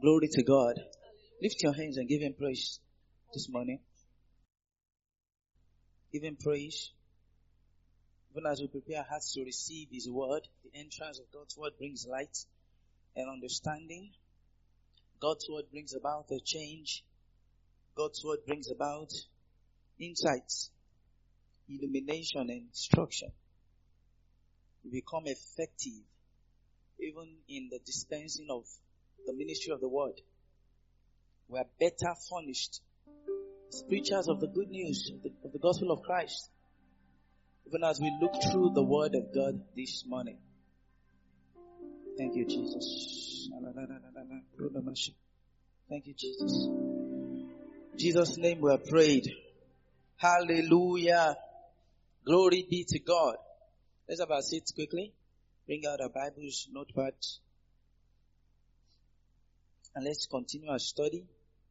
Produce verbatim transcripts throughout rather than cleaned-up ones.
Glory to God. Lift your hands and give him praise this morning. Give him praise. Even as we prepare our hearts to receive his word, the entrance of God's word brings light and understanding. God's word brings about a change. God's word brings about insights, illumination, and instruction. We become effective even in the dispensing of the ministry of the word. We are better furnished as preachers of the good news of the, of the gospel of Christ. Even as we look through the word of God this morning. Thank you, Jesus. Thank you, Jesus. In Jesus' name we are prayed. Hallelujah. Glory be to God. Let's have our seats quickly. Bring out our Bibles, notepads. And let's continue our study.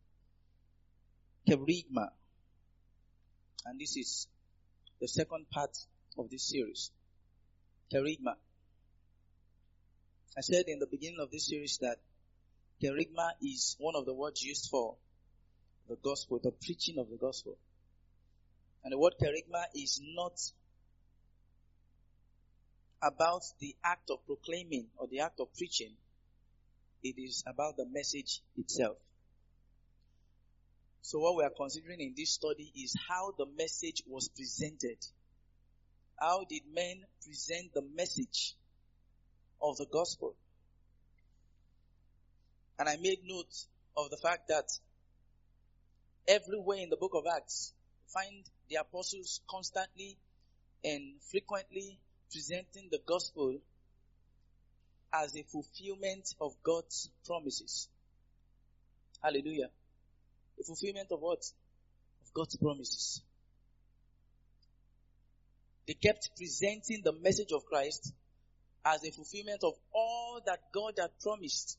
Kerygma. And this is the second part of this series. Kerygma. I said in the beginning of this series that kerygma is one of the words used for the gospel, the preaching of the gospel. And the word kerygma is not about the act of proclaiming or the act of preaching. It is about the message itself. So what we are considering in this study is how the message was presented. How did men present the message of the gospel? And I made note of the fact that everywhere in the book of Acts, find the apostles constantly and frequently presenting the gospel as a fulfillment of God's promises. Hallelujah. A fulfillment of what? Of God's promises. They kept presenting the message of Christ as a fulfillment of all that God had promised.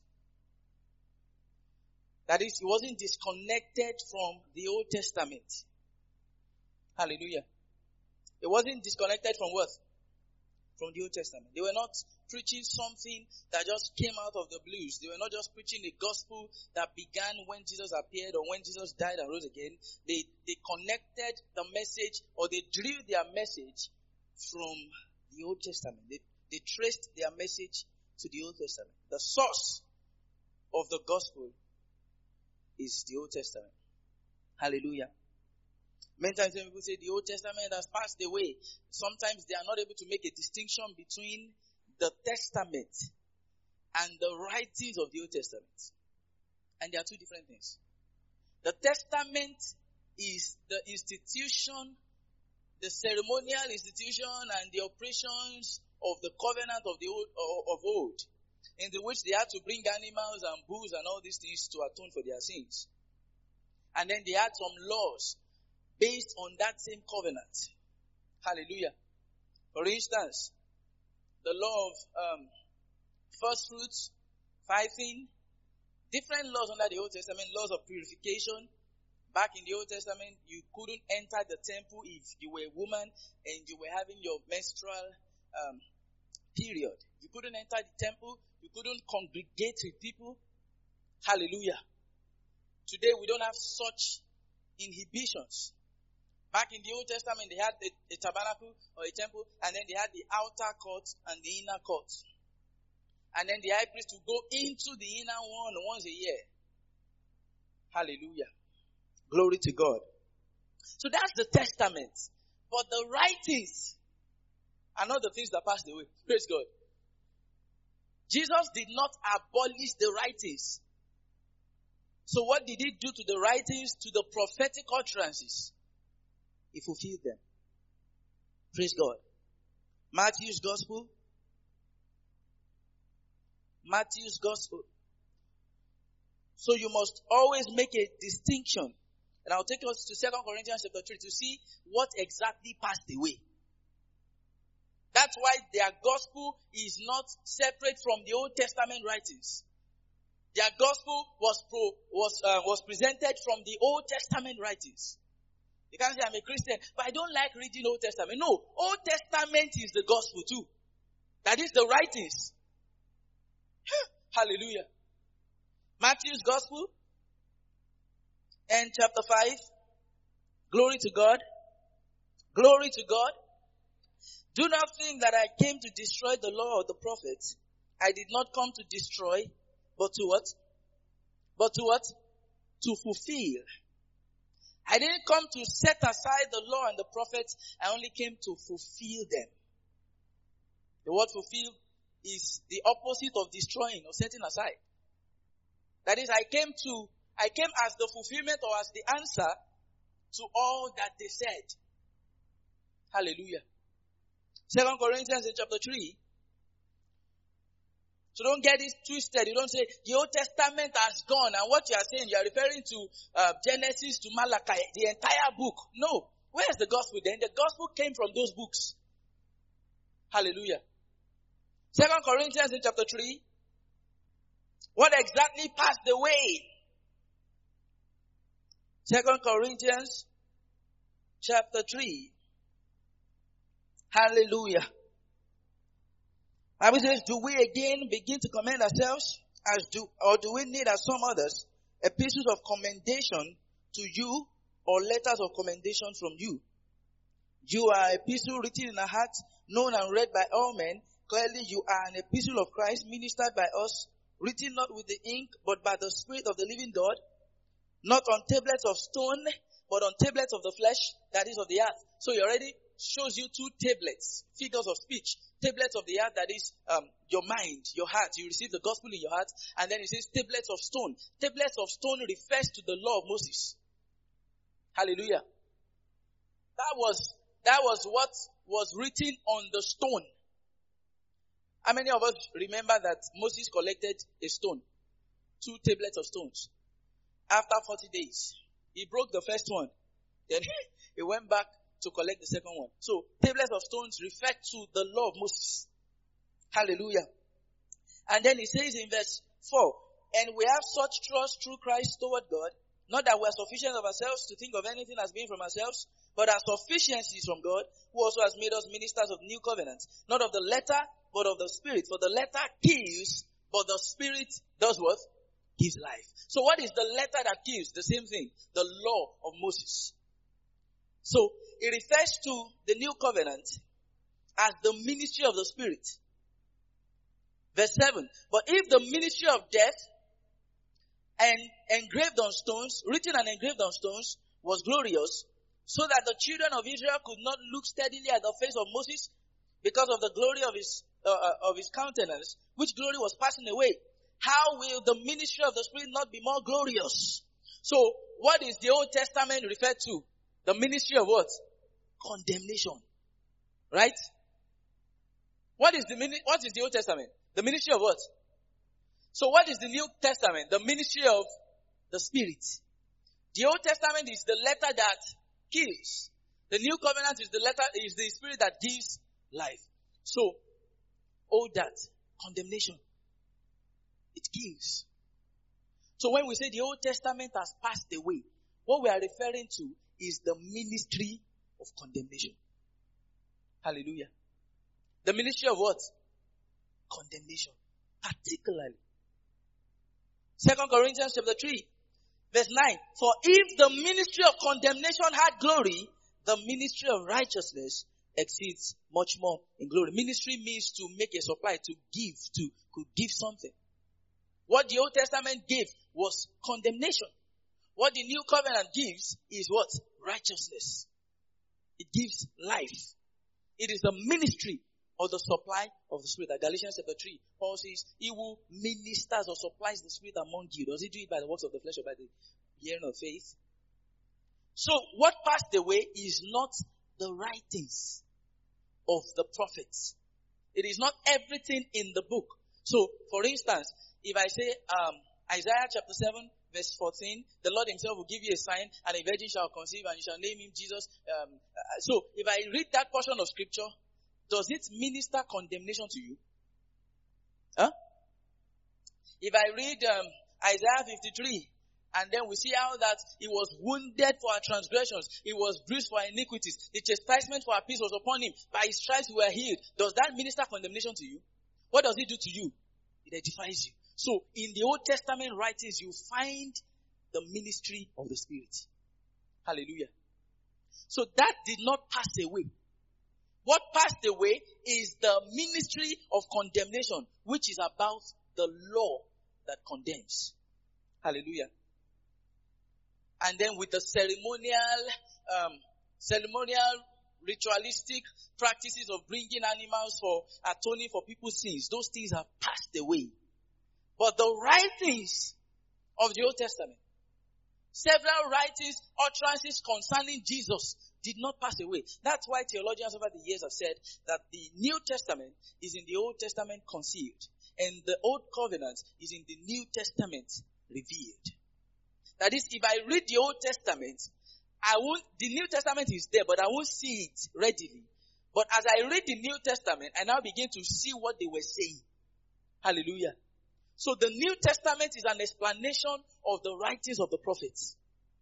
That is, it wasn't disconnected from the Old Testament. Hallelujah. It wasn't disconnected from what? From the Old Testament. They were not preaching something that just came out of the blues. They were not just preaching a gospel that began when Jesus appeared or when Jesus died and rose again. They, they connected the message, or they drew their message from the Old Testament. They, they traced their message to the Old Testament. The source of the gospel is the Old Testament. Hallelujah. Many times when people say the Old Testament has passed away, sometimes they are not able to make a distinction between the Testament and the writings of the Old Testament. And they are two different things. The Testament is the institution, the ceremonial institution and the operations of the covenant of the old, of old, in the which they had to bring animals and bulls and all these things to atone for their sins. And then they had some laws based on that same covenant. Hallelujah. For instance, the law of um, first fruits, tithing, different laws under the Old Testament, laws of purification. Back in the Old Testament, you couldn't enter the temple if you were a woman and you were having your menstrual um, period. You couldn't enter the temple. You couldn't congregate with people. Hallelujah. Today, we don't have such inhibitions. Back in the Old Testament, they had a, a tabernacle or a temple, and then they had the outer court and the inner court. And then the high priest would go into the inner one once a year. Hallelujah. Glory to God. So that's the testament. But the writings are not the things that passed away. Praise God. Jesus did not abolish the writings. So what did he do to the writings, to the prophetic utterances? He fulfilled them. Praise God. Matthew's gospel. Matthew's gospel. So you must always make a distinction. And I'll take us to Second Corinthians chapter three to see what exactly passed away. That's why their gospel is not separate from the Old Testament writings. Their gospel was pro, was uh, was presented from the Old Testament writings. You can't say I'm a Christian, but I don't like reading Old Testament. No, Old Testament is the gospel too. That is the writings. Hallelujah. Matthew's Gospel and chapter five. Glory to God. Glory to God. Do not think that I came to destroy the law of the prophets. I did not come to destroy, but to what? But to what? To fulfill. I didn't come to set aside the law and the prophets. I only came to fulfill them. The word fulfill is the opposite of destroying or setting aside. That is, I came to, I came as the fulfillment or as the answer to all that they said. Hallelujah. Second Corinthians in chapter three. So don't get it twisted. You don't say the Old Testament has gone and what you are saying, you are referring to uh, Genesis to Malachi, the entire book. No. Where's the gospel then? The gospel came from those books. Hallelujah. Second Corinthians in chapter three. What exactly passed away? Second Corinthians chapter three. Hallelujah. Bible says, do we again begin to commend ourselves as do, or do we need as some others epistles of commendation to you or letters of commendation from you? You are an epistle written in our hearts, known and read by all men. Clearly you are an epistle of Christ ministered by us, written not with the ink but by the Spirit of the living God, not on tablets of stone but on tablets of the flesh, that is of the earth. So he already shows you two tablets, figures of speech. Tablets of the heart, that is um, your mind, your heart. You receive the gospel in your heart. And then it says tablets of stone. Tablets of stone refers to the law of Moses. Hallelujah. That was, that was what was written on the stone. How many of us remember that Moses collected a stone? Two tablets of stones. After forty days, he broke the first one. Then he went back to collect the second one. So, tablets of stones refer to the law of Moses. Hallelujah. And then he says in verse four, and we have such trust through Christ toward God, not that we are sufficient of ourselves to think of anything as being from ourselves, but our sufficiency is from God, who also has made us ministers of new covenants, not of the letter, but of the Spirit. For the letter kills, but the Spirit does what? Gives life. So what is the letter that kills? The same thing. The law of Moses. So, it refers to the new covenant as the ministry of the Spirit. Verse seven. But if the ministry of death and engraved on stones, written and engraved on stones, was glorious, so that the children of Israel could not look steadily at the face of Moses because of the glory of his, uh, of his countenance, which glory was passing away, how will the ministry of the Spirit not be more glorious? So, what is the Old Testament referred to? The ministry of what? Condemnation. Right? What is the what is the Old Testament? The ministry of what? So what is the New Testament? The ministry of the Spirit. The Old Testament is the letter that kills. The New Covenant is the letter is the Spirit that gives life. So all that condemnation, it kills. So when we say the Old Testament has passed away, what we are referring to is the ministry of condemnation. Hallelujah. The ministry of what? Condemnation. Particularly. Second Corinthians chapter three, verse nine. For if the ministry of condemnation had glory, the ministry of righteousness exceeds much more in glory. Ministry means to make a supply, to give, to could give something. What the Old Testament gave was condemnation. What the New Covenant gives is what? Righteousness. It gives life. It is the ministry or the supply of the Spirit. At Galatians chapter three, Paul says, he who ministers or supplies the Spirit among you, does he do it by the works of the flesh or by the hearing of faith? So what passed away is not the writings of the prophets. It is not everything in the book. So, for instance, if I say um, Isaiah chapter seven, verse fourteen, the Lord himself will give you a sign, and a virgin shall conceive, and you shall name him Jesus. Um, uh, so, if I read that portion of scripture, does it minister condemnation to you? Huh? If I read um, Isaiah fifty-three, and then we see how that he was wounded for our transgressions, he was bruised for our iniquities, the chastisement for our peace was upon him, by his stripes we were healed. Does that minister condemnation to you? What does it do to you? It edifies you. So in the Old Testament writings, you find the ministry of the Spirit. Hallelujah. So that did not pass away. What passed away is the ministry of condemnation, which is about the law that condemns. Hallelujah. And then with the ceremonial, um, ceremonial, ritualistic practices of bringing animals for atoning for people's sins, those things have passed away. But the writings of the Old Testament, several writings, utterances concerning Jesus did not pass away. That's why theologians over the years have said that the New Testament is in the Old Testament concealed, and the Old Covenant is in the New Testament revealed. That is, if I read the Old Testament, I won't, the New Testament is there, but I won't see it readily. But as I read the New Testament, I now begin to see what they were saying. Hallelujah. So the New Testament is an explanation of the writings of the prophets.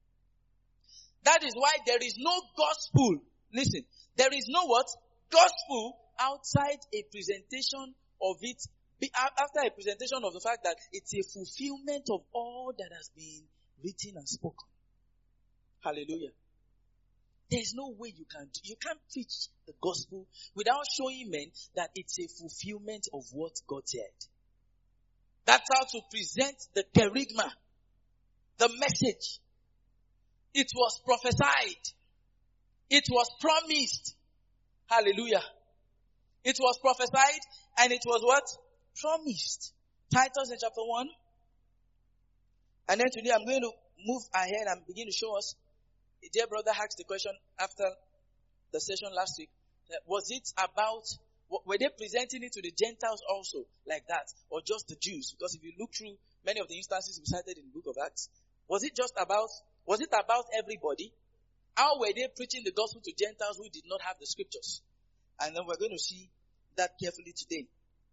That is why there is no gospel. Listen, there is no what? Gospel outside a presentation of it, after a presentation of the fact that it's a fulfillment of all that has been written and spoken. Hallelujah. There is no way you can do, you can't preach the gospel without showing men that it's a fulfillment of what God said. That's how to present the kerygma, the message. It was prophesied. It was promised. Hallelujah. It was prophesied and it was what? Promised. Titus in chapter one. And then today I'm going to move ahead and begin to show us. A dear brother asked the question after the session last week. Was it about, were they presenting it to the Gentiles also like that? Or just the Jews? Because if you look through many of the instances we cited in the book of Acts, was it just about, was it about everybody? How were they preaching the gospel to Gentiles who did not have the scriptures? And then we're going to see that carefully today.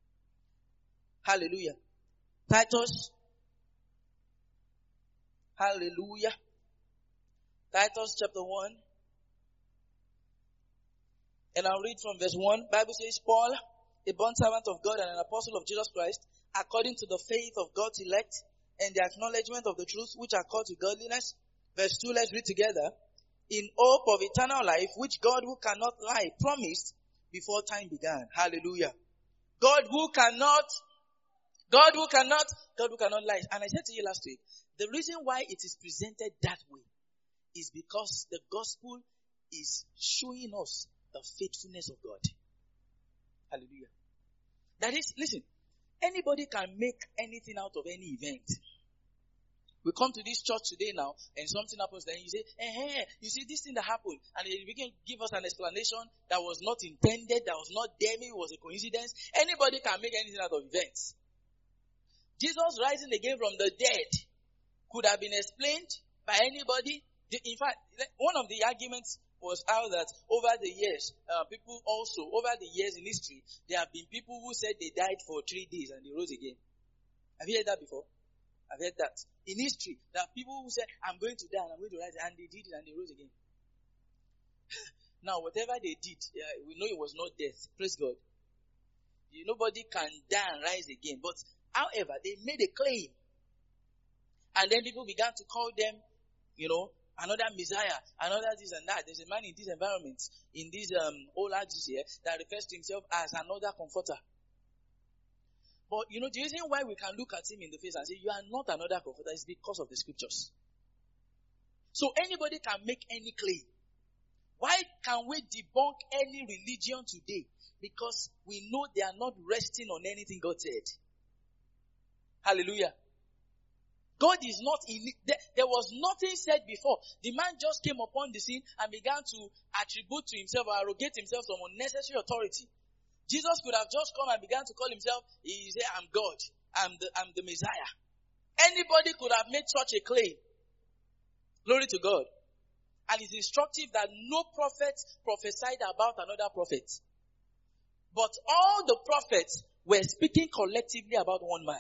Hallelujah. Titus. Hallelujah. Titus chapter one. And I'll read from verse one. Bible says, Paul, a bondservant of God and an apostle of Jesus Christ, according to the faith of God's elect and the acknowledgement of the truth which are called to godliness. Verse two, let's read together. In hope of eternal life, which God who cannot lie promised before time began. Hallelujah. God who cannot, God who cannot, God who cannot lie. And I said to you last week, the reason why it is presented that way is because the gospel is showing us the faithfulness of God. Hallelujah. That is, listen, anybody can make anything out of any event. We come to this church today now, and something happens, then you say, eh, eh, you see this thing that happened, and they begin to give us an explanation that was not intended, that was not there, maybe it was a coincidence. Anybody can make anything out of events. Jesus rising again from the dead could have been explained by anybody. In fact, one of the arguments was how that over the years, uh, people also, over the years in history, there have been people who said they died for three days and they rose again. Have you heard that before? I've heard that. In history, there are people who said, I'm going to die and I'm going to rise, and they did it and they rose again. Now, whatever they did, yeah, we know it was not death. Praise God. You, nobody can die and rise again. But, however, they made a claim. And then people began to call them, you know, another Messiah, another this and that. There's a man in this environment, in these um, old ages here, that refers to himself as another comforter. But, you know, the reason why we can look at him in the face and say, you are not another comforter, is because of the scriptures. So anybody can make any claim. Why can we debunk any religion today? Because we know they are not resting on anything God said. Hallelujah. God is not in it. There, there was nothing said before. The man just came upon the scene and began to attribute to himself or arrogate himself some unnecessary authority. Jesus could have just come and began to call himself, he said, I'm God, I'm the, I'm the Messiah. Anybody could have made such a claim. Glory to God. And it's instructive that no prophet prophesied about another prophet. But all the prophets were speaking collectively about one man.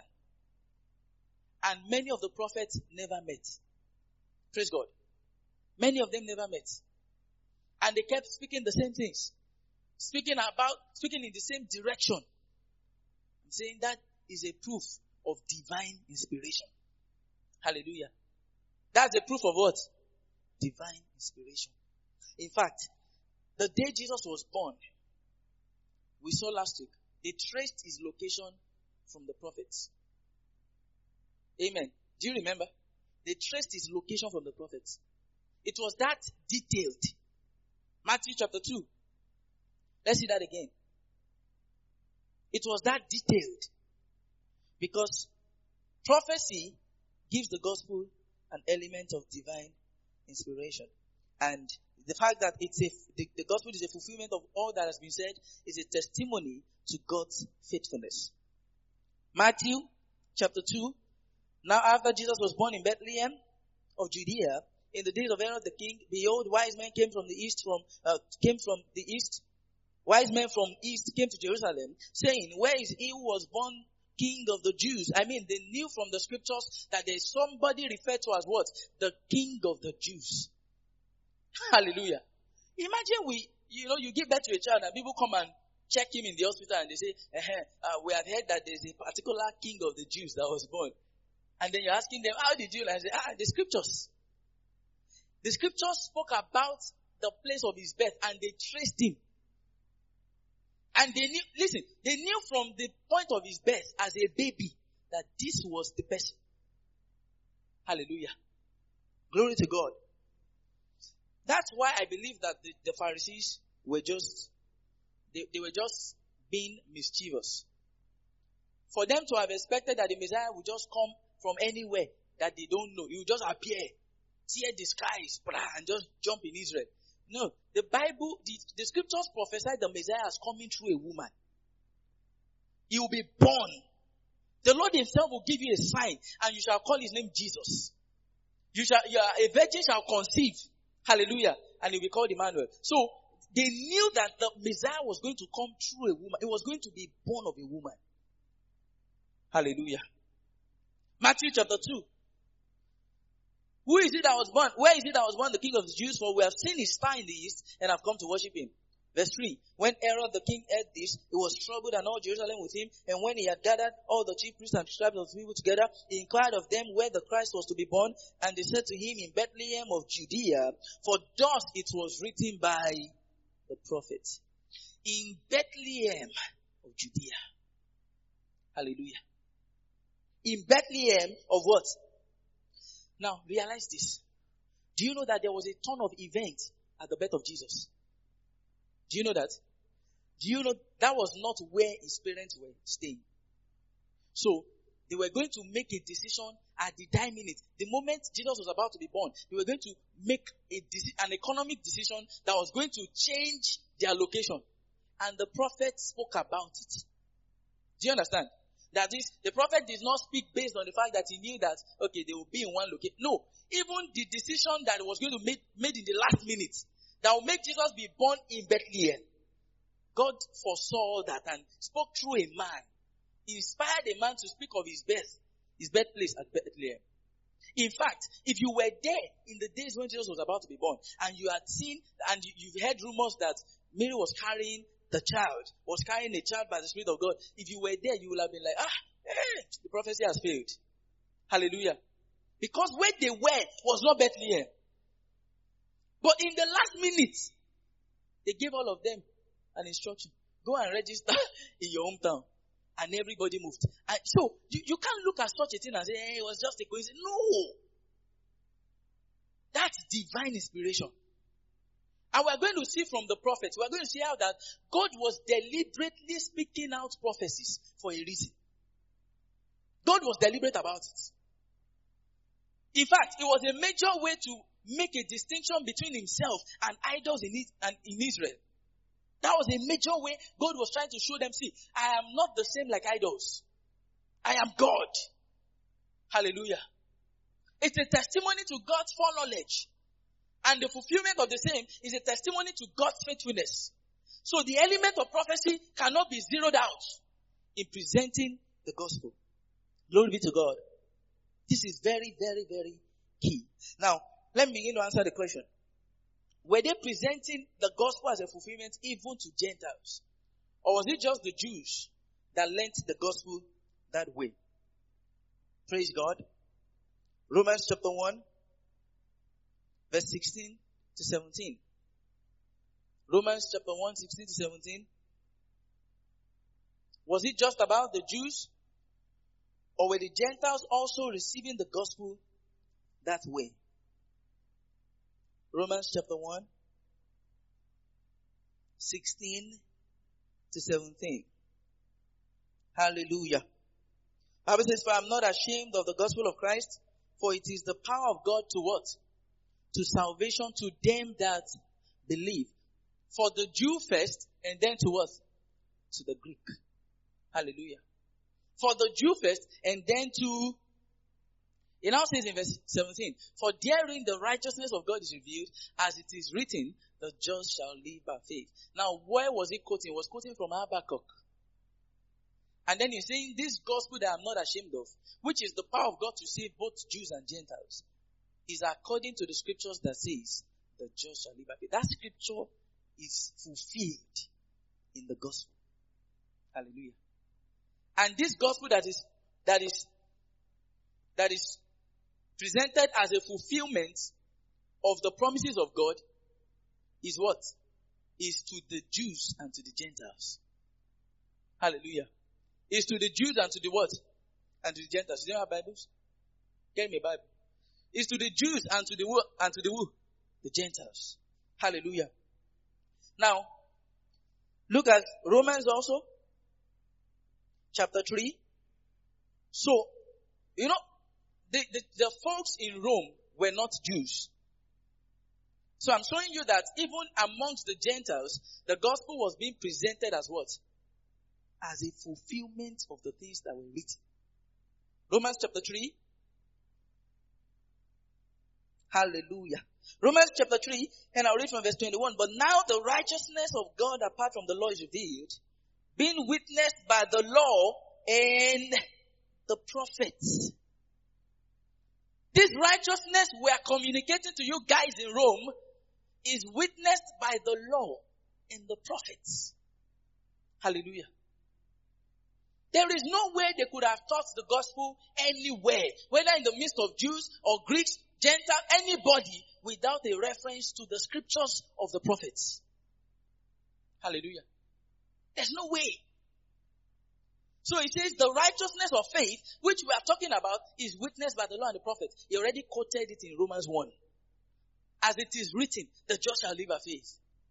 And many of the prophets never met. Praise God. Many of them never met. And they kept speaking the same things. Speaking about, speaking in the same direction. I'm saying that is a proof of divine inspiration. Hallelujah. That's a proof of what? Divine inspiration. In fact, the day Jesus was born, we saw last week, they traced his location from the prophets. Amen. Do you remember? They traced his location from the prophets. It was that detailed. Matthew chapter two. Let's see that again. It was that detailed. Because prophecy gives the gospel an element of divine inspiration. And the fact that it's a, the, the gospel is a fulfillment of all that has been said is a testimony to God's faithfulness. Matthew chapter two. Now after Jesus was born in Bethlehem of Judea, in the days of Herod the king, behold, wise men came from the east from, uh, came from the east. Wise men from east came to Jerusalem, saying, where is he who was born King of the Jews? I mean, they knew from the scriptures that there's somebody referred to as what? The King of the Jews. Hallelujah. Imagine we, you know, you give birth to a child and people come and check him in the hospital and they say, uh-huh, uh, we have heard that there's a particular King of the Jews that was born. And then you're asking them, how did you? And I say, ah, the scriptures. The scriptures spoke about the place of his birth and they traced him. And they knew, listen, they knew from the point of his birth as a baby that this was the person. Hallelujah. Glory to God. That's why I believe that the, the Pharisees were just, they, they were just being mischievous. For them to have expected that the Messiah would just come from anywhere that they don't know. He would just appear, tear the skies, and just jump in Israel. No, the Bible, the, the scriptures prophesy the Messiah is coming through a woman. He will be born. The Lord himself will give you a sign and you shall call his name Jesus. You shall, you are, a virgin shall conceive. Hallelujah. And he will be called Emmanuel. So, they knew that the Messiah was going to come through a woman. It was going to be born of a woman. Hallelujah. Matthew chapter two. Who is it that was born? Where is it that was born the King of the Jews? For we have seen his star in the east and have come to worship him. Verse three. When Herod the king heard this, he was troubled and all Jerusalem with him. And when he had gathered all the chief priests and scribes of the people together, he inquired of them where the Christ was to be born. And they said to him, in Bethlehem of Judea, for thus it was written by the prophet. In Bethlehem of Judea. Hallelujah. In Bethlehem of what? Now, realize this. Do you know that there was a ton of events at the birth of Jesus? Do you know that? Do you know that was not where his parents were staying? So, they were going to make a decision at the time minute. The moment Jesus was about to be born, they were going to make a an economic decision that was going to change their location. And the prophet spoke about it. Do you understand? That is, the prophet did not speak based on the fact that he knew that, okay, they will be in one location. No. Even the decision that was going to be made in the last minute, that will make Jesus be born in Bethlehem. God foresaw that and spoke through a man. He inspired a man to speak of his birth, his birthplace at Bethlehem. In fact, if you were there in the days when Jesus was about to be born, and you had seen, and you, you've heard rumors that Mary was carrying the child, was carrying a child by the Spirit of God, if you were there, you would have been like, ah, eh, the prophecy has failed. Hallelujah. Because where they were was not Bethlehem. But in the last minute, they gave all of them an instruction. Go and register in your hometown. And everybody moved. And so, you, you can't look at such a thing and say, hey, it was just a coincidence. No. That's divine inspiration. And we're going to see from the prophets, we're going to see how that God was deliberately speaking out prophecies for a reason. God was deliberate about it. In fact, it was a major way to make a distinction between himself and idols in, it, and in Israel. That was a major way God was trying to show them, see, I am not the same like idols. I am God. Hallelujah. It's a testimony to God's foreknowledge. And the fulfillment of the same is a testimony to God's faithfulness. So the element of prophecy cannot be zeroed out in presenting the gospel. Glory be to God. This is very, very, very key. Now, let me begin to answer the question. Were they presenting the gospel as a fulfillment even to Gentiles? Or was it just the Jews that learnt the gospel that way? Praise God. Romans chapter one, verse sixteen to seventeen. Romans chapter one, sixteen to seventeen. Was it just about the Jews? Or were the Gentiles also receiving the gospel that way? Romans chapter one, sixteen to seventeen. Hallelujah. Bible says, for I am not ashamed of the gospel of Christ, for it is the power of God to what? To salvation to them that believe. For the Jew first, and then to what? To the Greek. Hallelujah. For the Jew first, and then to, it now says in verse seventeen, for therein the righteousness of God is revealed, as it is written, the just shall live by faith. Now, where was he quoting? He was quoting from Habakkuk. And then he's saying, this gospel that I'm not ashamed of, which is the power of God to save both Jews and Gentiles, is according to the scriptures that says, the just shall live by faith. That scripture is fulfilled in the gospel. Hallelujah. And this gospel that is, that is, that is presented as a fulfillment of the promises of God is what? Is to the Jews and to the Gentiles. Hallelujah. Is to the Jews and to the what? And to the Gentiles. Do you have Bibles? Get me a Bible. Is to the Jews and to the who? And to the who? The Gentiles. Hallelujah. Now, look at Romans also. Chapter three. So, you know, the, the, the folks in Rome were not Jews. So I'm showing you that even amongst the Gentiles, the gospel was being presented as what? As a fulfillment of the things that were written. Romans chapter three. Hallelujah. Romans chapter three, and I'll read from verse twenty-one. But now the righteousness of God apart from the law is revealed, being witnessed by the law and the prophets. This righteousness we are communicating to you guys in Rome is witnessed by the law and the prophets. Hallelujah. There is no way they could have taught the gospel anywhere, whether in the midst of Jews or Greeks, Gentile, anybody, without a reference to the scriptures of the prophets. Hallelujah. There's no way. So it says the righteousness of faith, which we are talking about, is witnessed by the law and the prophets. He already quoted it in Romans one. As it is written, the just shall live by faith.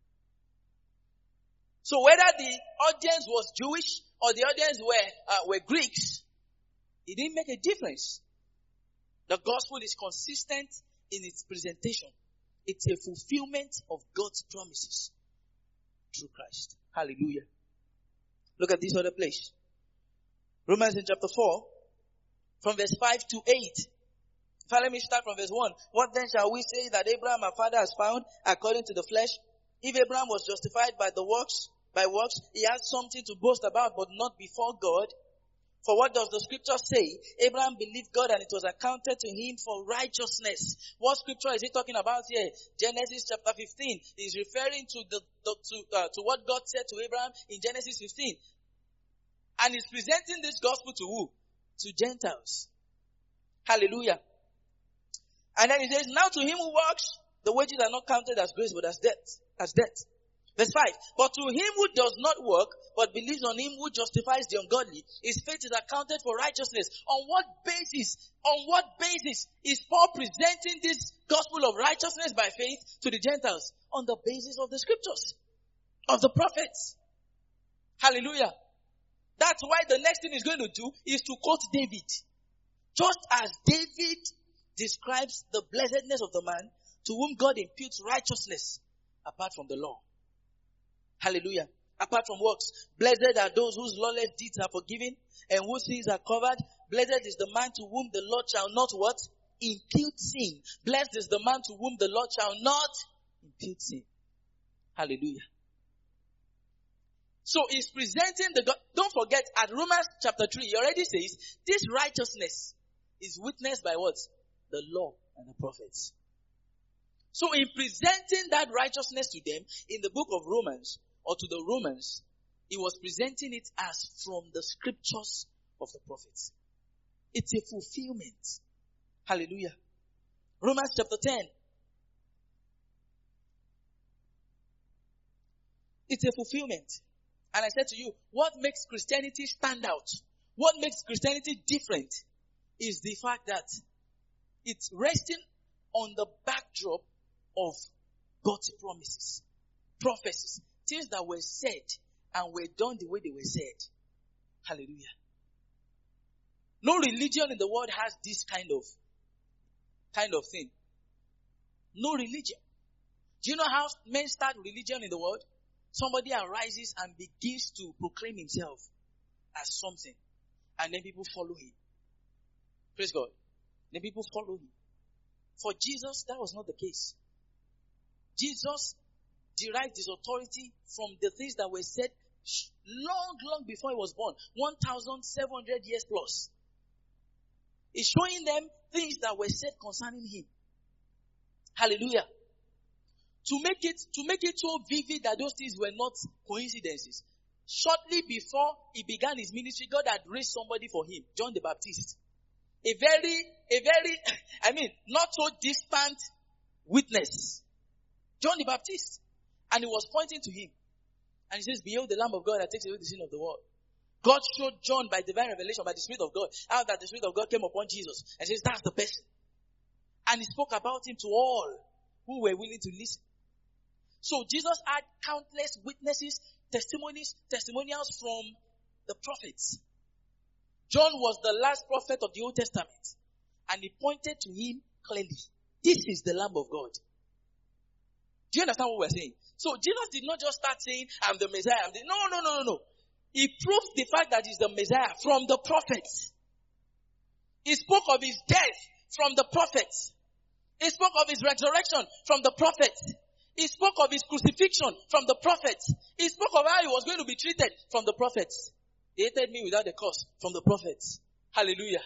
So whether the audience was Jewish or the audience were, uh, were Greeks, it didn't make a difference. The gospel is consistent in its presentation. It's a fulfillment of God's promises through Christ. Hallelujah. Look at this other place. Romans in chapter four, from verse five to eight. Now let me start from verse one. What then shall we say that Abraham our father has found according to the flesh? If Abraham was justified by the works, by works, he had something to boast about, but not before God. For what does the scripture say? Abraham believed God and it was accounted to him for righteousness. What scripture is he talking about here? Genesis chapter fifteen. He's referring to the, the to, uh, to what God said to Abraham in Genesis fifteen. And he's presenting this gospel to who? To Gentiles. Hallelujah. And then he says, now to him who works, the wages are not counted as grace, but as debt. As debt. Verse five. But to him who does not work, but believes on him who justifies the ungodly, his faith is accounted for righteousness. On what basis? On what basis is Paul presenting this gospel of righteousness by faith to the Gentiles? On the basis of the scriptures. Of the prophets. Hallelujah. That's why the next thing he's going to do is to quote David. Just as David describes the blessedness of the man to whom God imputes righteousness apart from the law. Hallelujah. Apart from works. Blessed are those whose lawless deeds are forgiven and whose sins are covered. Blessed is the man to whom the Lord shall not what? Impute sin. Blessed is the man to whom the Lord shall not impute sin. Hallelujah. So he's presenting the God. Don't forget, at Romans chapter three, he already says, this righteousness is witnessed by what? The law and the prophets. So in presenting that righteousness to them in the book of Romans, or to the Romans, he was presenting it as from the scriptures of the prophets. It's a fulfillment. Hallelujah. Romans chapter ten. It's a fulfillment. And I said to you, what makes Christianity stand out? What makes Christianity different is the fact that it's resting on the backdrop of God's promises, prophecies, things that were said and were done the way they were said. Hallelujah. No religion in the world has this kind of, kind of thing. No religion. Do you know how men start religion in the world? Somebody arises and begins to proclaim himself as something. And then people follow him. Praise God. Then people follow him. For Jesus, that was not the case. Jesus derived his authority from the things that were said long, long before he was born. one thousand seven hundred years plus. He's showing them things that were said concerning him. Hallelujah. To make it, to make it so vivid that those things were not coincidences. Shortly before he began his ministry, God had raised somebody for him, John the Baptist. A very, a very, I mean, not so distant witness. John the Baptist. And he was pointing to him. And he says, behold the Lamb of God that takes away the sin of the world. God showed John by divine revelation, by the Spirit of God, how that the Spirit of God came upon Jesus. And says, that's the person. And he spoke about him to all who were willing to listen. So Jesus had countless witnesses, testimonies, testimonials from the prophets. John was the last prophet of the Old Testament. And he pointed to him clearly. This is the Lamb of God. Do you understand what we're saying? So Jesus did not just start saying, I'm the Messiah. I'm the... No, no, no, no, no. He proved the fact that he's the Messiah from the prophets. He spoke of his death from the prophets. He spoke of his resurrection from the prophets. He spoke of his crucifixion from the prophets. He spoke of how he was going to be treated from the prophets. They hated me without a cause from the prophets. Hallelujah.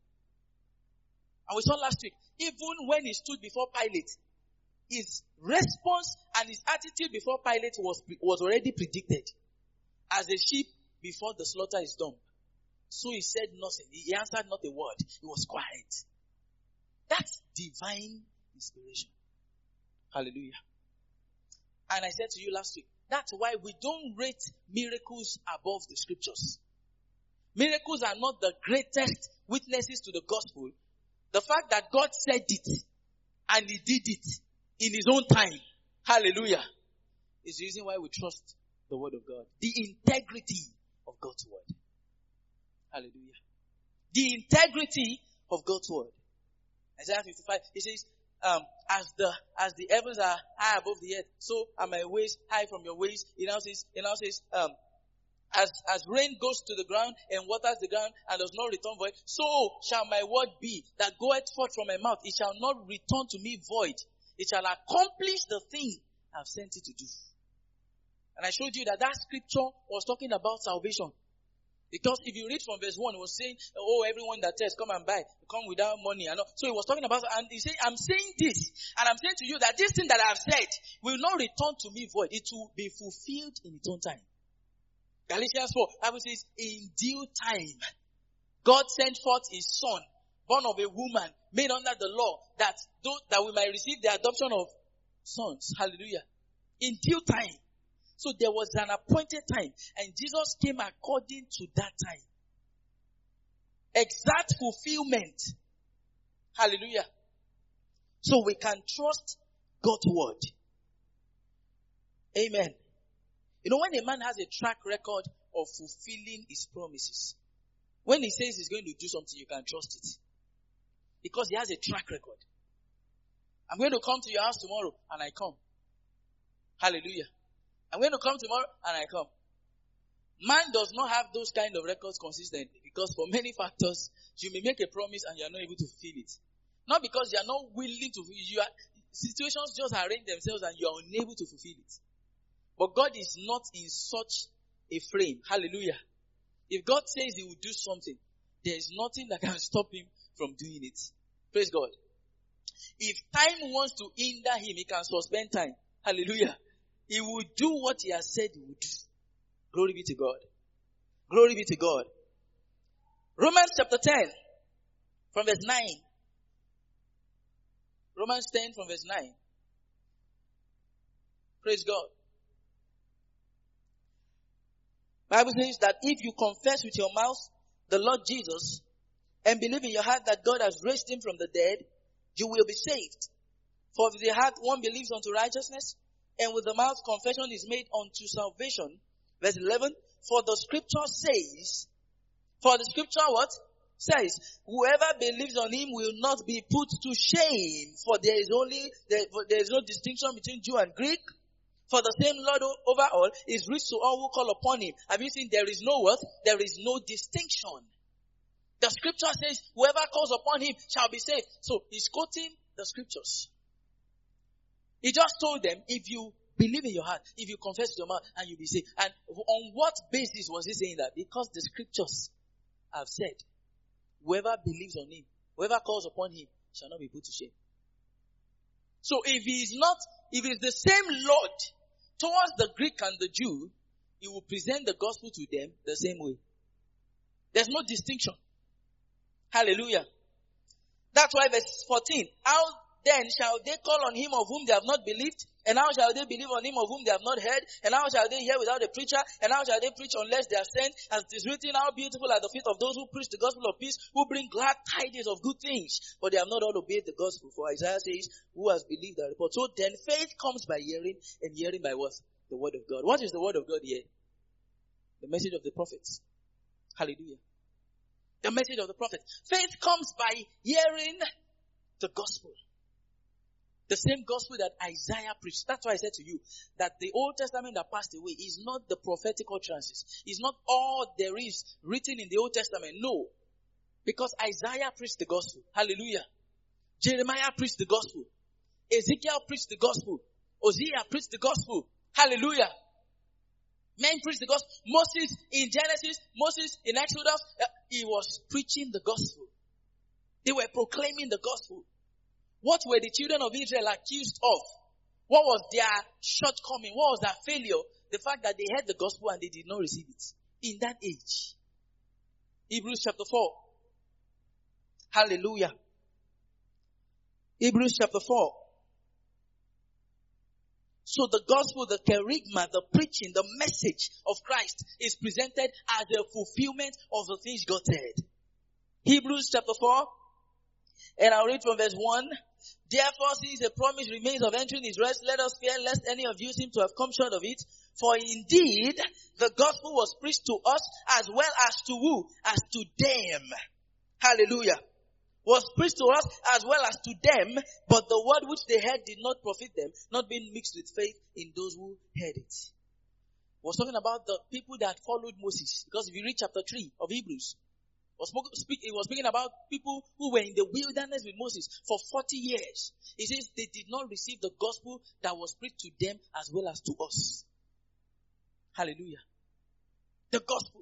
And we saw last week, even when he stood before Pilate, his response and his attitude before Pilate was, was already predicted. As a sheep before the slaughter is done. So he said nothing. He answered not a word. He was quiet. That's divine inspiration. Hallelujah. And I said to you last week, that's why we don't rate miracles above the scriptures. Miracles are not the greatest witnesses to the gospel. The fact that God said it and he did it in his own time, hallelujah, is the reason why we trust the word of God. The integrity of God's word. Hallelujah. The integrity of God's word. Isaiah fifty-five, he says, um, as the, as the heavens are high above the earth, so are my ways high from your ways. He now says, he now says, um, as, as rain goes to the ground and waters the ground and does not return void, so shall my word be that goeth forth from my mouth. It shall not return to me void. It shall accomplish the thing I have sent it to do. And I showed you that that scripture was talking about salvation. Because if you read from verse one, it was saying, oh, everyone that tells, come and buy, come without money. And all. So he was talking about, and he said, I'm saying this, and I'm saying to you that this thing that I have said will not return to me void. It will be fulfilled in its own time. Galatians four, Bible says, in due time, God sent forth his son, born of a woman, made under the law, that, that we might receive the adoption of sons. Hallelujah. In due time. So there was an appointed time, and Jesus came according to that time. Exact fulfillment. Hallelujah. So we can trust God's word. Amen. You know, when a man has a track record of fulfilling his promises, when he says he's going to do something, you can trust it. Because he has a track record. I'm going to come to your house tomorrow, and I come. Hallelujah. I'm going to come tomorrow, and I come. Man does not have those kind of records consistently, because for many factors, you may make a promise and you are not able to fulfill it. Not because you are not willing to, you are, situations just arrange themselves and you are unable to fulfill it. But God is not in such a frame. Hallelujah. If God says he will do something, there is nothing that can stop him from doing it. Praise God. If time wants to hinder him, he can suspend time. Hallelujah. He will do what he has said he would do. Glory be to God. Glory be to God. Romans chapter ten. From verse nine. Romans ten from verse nine. Praise God. Bible says that if you confess with your mouth the Lord Jesus and believe in your heart that God has raised him from the dead, you will be saved. For with the heart one believes unto righteousness, and with the mouth confession is made unto salvation. Verse eleven, for the scripture says, for the scripture what? Says, whoever believes on him will not be put to shame, for there is only, there, for there is no distinction between Jew and Greek. For the same Lord over all is rich to all who call upon him. Have you seen there is no what? There is no distinction. The scripture says, whoever calls upon him shall be saved. So he's quoting the scriptures. He just told them, if you believe in your heart, if you confess with your mouth, and you'll be saved. And on what basis was he saying that? Because the scriptures have said, whoever believes on him, whoever calls upon him, shall not be put to shame. So if he is not, if it is the same Lord towards the Greek and the Jew, he will present the gospel to them the same way. There's no distinction. Hallelujah. That's why verse fourteen, how then shall they call on him of whom they have not believed? And how shall they believe on him of whom they have not heard? And how shall they hear without a preacher? And how shall they preach unless they are sent? As it is written, how beautiful are the feet of those who preach the gospel of peace, who bring glad tidings of good things. But they have not all obeyed the gospel. For Isaiah says, who has believed the report? So then faith comes by hearing, and hearing by what? The word of God. What is the word of God here? The message of the prophets. Hallelujah. The message of the prophet. Faith comes by hearing the gospel. The same gospel that Isaiah preached. That's why I said to you that the Old Testament that passed away is not the prophetic utterances. It's not all there is written in the Old Testament. No. Because Isaiah preached the gospel. Hallelujah. Jeremiah preached the gospel. Ezekiel preached the gospel. Hosea preached the gospel. Hallelujah. Men preached the gospel. Moses in Genesis, Moses in Exodus, uh, he was preaching the gospel. They were proclaiming the gospel. What were the children of Israel accused of? What was their shortcoming? What was their failure? The fact that they heard the gospel and they did not receive it. In that age. Hebrews chapter four. Hallelujah. Hebrews chapter four. So the gospel, the kerygma, the preaching, the message of Christ is presented as a fulfillment of the things God said. Hebrews chapter four. And I'll read from verse one. Therefore, since the promise remains of entering his rest, let us fear lest any of you seem to have come short of it. For indeed, the gospel was preached to us as well as to who? As to them. Hallelujah. Was preached to us as well as to them, but the word which they heard did not profit them, not being mixed with faith in those who heard it. Was talking about the people that followed Moses. Because if you read chapter three of Hebrews, was speak, it was speaking about people who were in the wilderness with Moses for forty years. It says they did not receive the gospel that was preached to them as well as to us. Hallelujah. The gospel.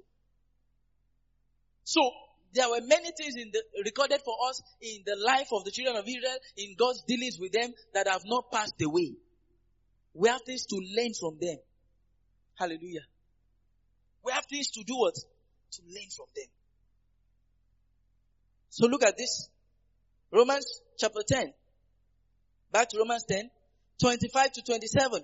So, there were many things in the, recorded for us in the life of the children of Israel, in God's dealings with them, that have not passed away. We have things to learn from them. Hallelujah. We have things to do what? To learn from them. So look at this. Romans chapter ten. Back to Romans ten. twenty-five to twenty-seven.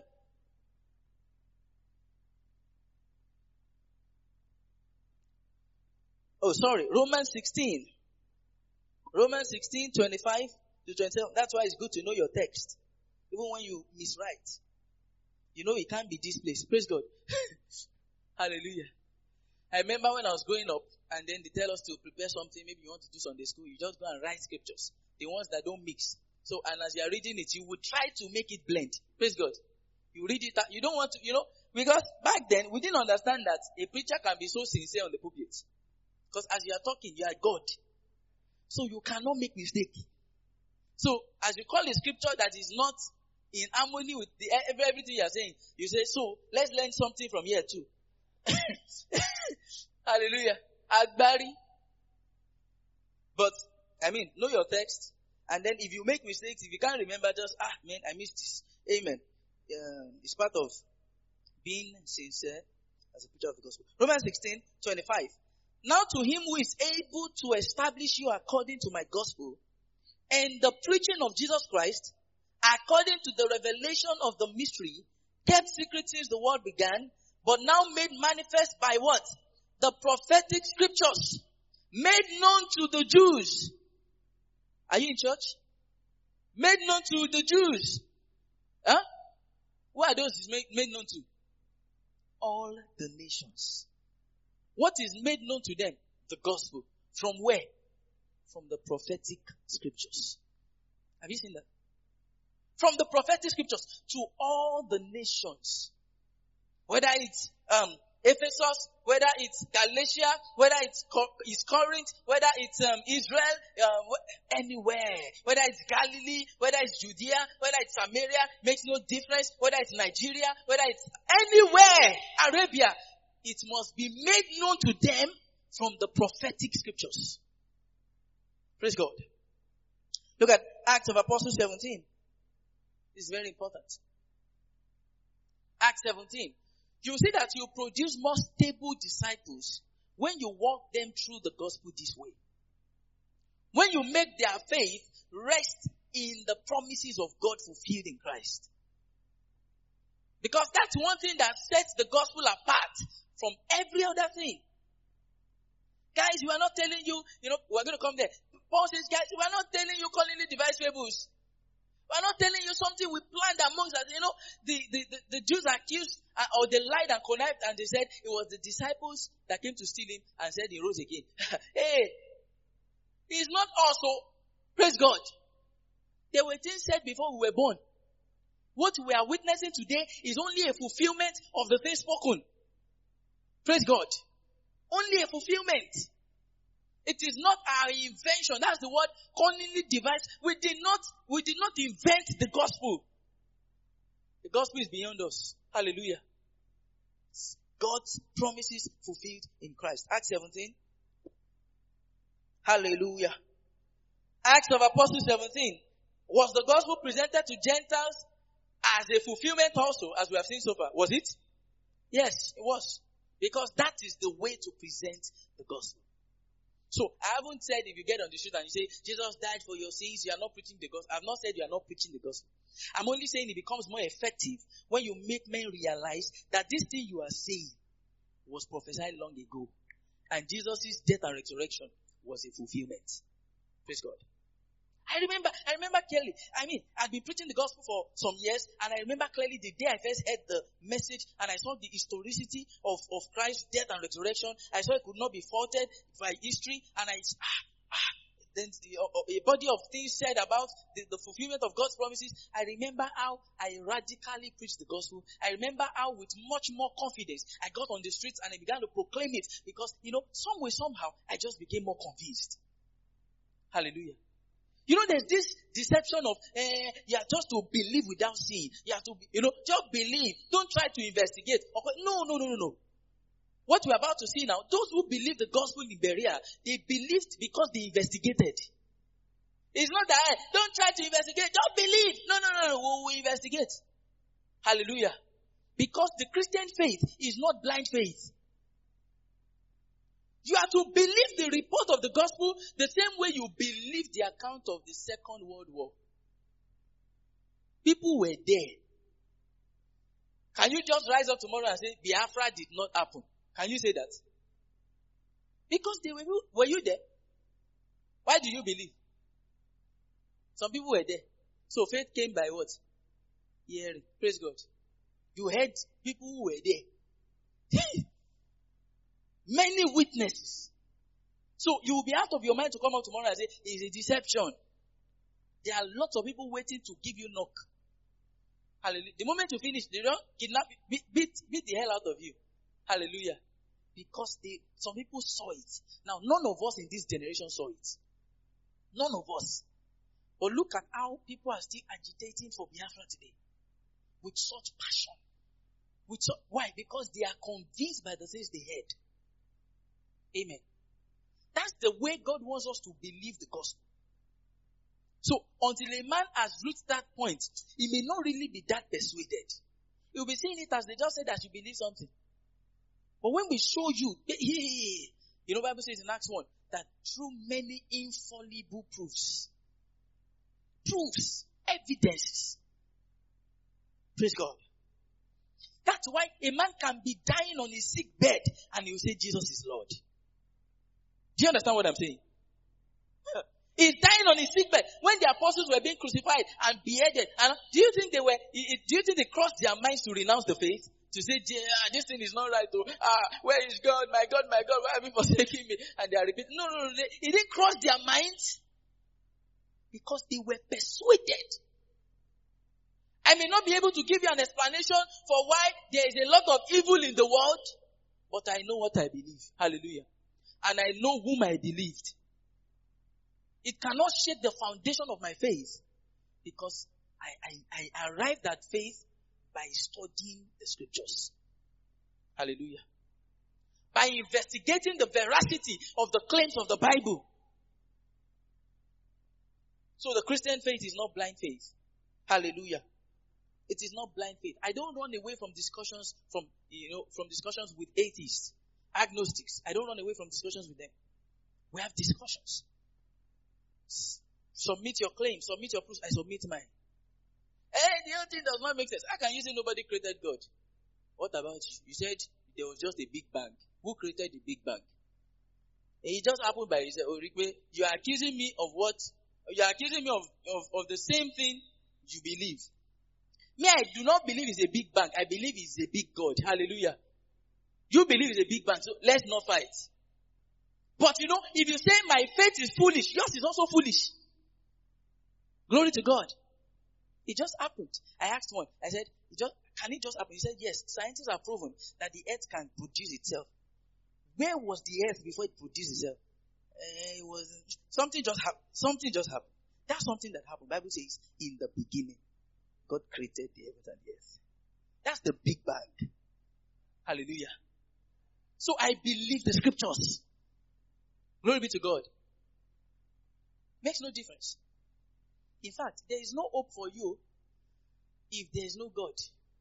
Oh, sorry. Romans sixteen. Romans sixteen, twenty-five to twenty-seven. That's why it's good to know your text. Even when you miswrite. You know it can't be this place. Praise God. Hallelujah. I remember when I was growing up, and then they tell us to prepare something, maybe you want to do Sunday school, you just go and write scriptures. The ones that don't mix. So, and as you are reading it, you would try to make it blend. Praise God. You read it, you don't want to, you know, because back then, we didn't understand that a preacher can be so sincere on the pulpit. Because as you are talking, you are God. So you cannot make mistake. So, as you call a scripture that is not in harmony with the, everything you are saying, you say, so, let's learn something from here too. Hallelujah. Agbari. But, I mean, know your text. And then if you make mistakes, if you can't remember, just, ah, man, I missed this. Amen. Uh, it's part of being sincere as a preacher of the gospel. Romans sixteen, twenty-five. Now to him who is able to establish you according to my gospel and the preaching of Jesus Christ, according to the revelation of the mystery, kept secret since the world began, but now made manifest by what? The prophetic scriptures, made known to the Jews. Are you in church? Made known to the Jews. Huh? Who are those made, made known to? All the nations. What is made known to them? The gospel. From where? From the prophetic scriptures. Have you seen that? From the prophetic scriptures to all the nations. Whether it's um, Ephesus, whether it's Galatia, whether it's, it's Corinth, whether it's um, Israel, uh, anywhere. Whether it's Galilee, whether it's Judea, whether it's Samaria, makes no difference. Whether it's Nigeria, whether it's anywhere, Arabia, it must be made known to them from the prophetic scriptures. Praise God. Look at Acts of Apostles seventeen. This is very important. Acts seventeen. You see that you produce more stable disciples when you walk them through the gospel this way. When you make their faith rest in the promises of God fulfilled in Christ. Because that's one thing that sets the gospel apart from every other thing. Guys, we are not telling you, you know, we're going to come there. Paul says, guys, we are not telling you cunningly devised fables. We're not telling you something we planned amongst us. You know, the, the, the, the Jews accused, uh, or they lied and connived, and they said it was the disciples that came to steal him and said he rose again. Hey, he's not also, praise God. There were things said before we were born. What we are witnessing today is only a fulfillment of the things spoken. Praise God. Only a fulfillment. It is not our invention. That's the word cunningly devised. We did not, we did not invent the gospel. The gospel is beyond us. Hallelujah. God's promises fulfilled in Christ. Acts seventeen. Hallelujah. Acts of Apostles seventeen. Was the gospel presented to Gentiles as a fulfillment also, as we have seen so far? Was it? Yes, it was. Because that is the way to present the gospel. So, I haven't said if you get on the street and you say, Jesus died for your sins, you are not preaching the gospel. I have not said you are not preaching the gospel. I'm only saying it becomes more effective when you make men realize that this thing you are saying was prophesied long ago. And Jesus' death and resurrection was a fulfillment. Praise God. I remember, I remember clearly. I mean, I've been preaching the gospel for some years, and I remember clearly the day I first heard the message, and I saw the historicity of, of Christ's death and resurrection. I saw it could not be faulted by history, and I, ah, ah, then the, uh, a body of things said about the, the fulfillment of God's promises. I remember how I radically preached the gospel. I remember how with much more confidence I got on the streets and I began to proclaim it, because, you know, some way, somehow, I just became more convinced. Hallelujah. You know, there's this deception of, eh, you have just to believe without seeing. You have to, you know, just believe. Don't try to investigate. No, no, no, no, no. What we're about to see now, those who believe the gospel in Berea, they believed because they investigated. It's not that, don't try to investigate, just believe. No, no, no, no, we'll, we'll investigate. Hallelujah. Because the Christian faith is not blind faith. You have to believe the report of the gospel the same way you believe the account of the Second World War. People were there. Can you just rise up tomorrow and say, Biafra did not happen? Can you say that? Because they were, were you there? Why do you believe? Some people were there. So faith came by what? Hearing. Praise God. You heard people who were there. Many witnesses. So you will be out of your mind to come out tomorrow and say, it's a deception. There are lots of people waiting to give you knock. Hallelujah. The moment you finish, they don't kidnap, beat, beat, beat the hell out of you. Hallelujah. Because they, some people saw it. Now, none of us in this generation saw it. None of us. But look at how people are still agitating for Biafra today. With such passion. With so, why? Because they are convinced by the things they heard. Amen. That's the way God wants us to believe the gospel. So, until a man has reached that point, he may not really be that persuaded. He'll be seeing it as they just said that you believe something. But when we show you, you You know, Bible says in Acts one that through many infallible proofs, proofs, evidences. Praise God. That's why a man can be dying on his sick bed and he will say Jesus is Lord. Do you understand what I'm saying? He's dying on his sick bed. When the apostles were being crucified and beheaded, and do you think they were? Do you think they crossed their minds to renounce the faith? To say, ah, this thing is not right. Oh, ah, where is God? My God, my God, why have you forsaken me? And they are repeating. No, no, no. They, it didn't cross their minds because they were persuaded. I may not be able to give you an explanation for why there is a lot of evil in the world, but I know what I believe. Hallelujah. And I know whom I believed. It cannot shake the foundation of my faith because I, I, I arrived at faith by studying the scriptures. Hallelujah. By investigating the veracity of the claims of the Bible. So the Christian faith is not blind faith. Hallelujah. It is not blind faith. I don't run away from discussions from, you know, from discussions with atheists, agnostics. I don't run away from discussions with them. We have discussions. Submit your claim, submit your proofs, I submit mine. Hey, the whole thing does not make sense. How can you say nobody created God? What about you? You said there was just a big bang. Who created the big bang? And it just happened by itself. Oh, Rikwe, you are accusing me of what? You are accusing me of, of, of the same thing you believe. Me, I do not believe it's a big bang. I believe it's a big God. Hallelujah. You believe it's a big bang, so let's not fight. But you know, if you say my faith is foolish, yours is also foolish. Glory to God. It just happened. I asked one. I said, it just, can it just happen? He said, yes. Scientists have proven that the earth can produce itself. Where was the earth before it produced itself? Uh, it was something just happened. Something just happened. That's something that happened. The Bible says, in the beginning, God created the heavens and the earth. That's the big bang. Hallelujah. So I believe the scriptures. Glory be to God. Makes no difference. In fact, there is no hope for you if there is no God.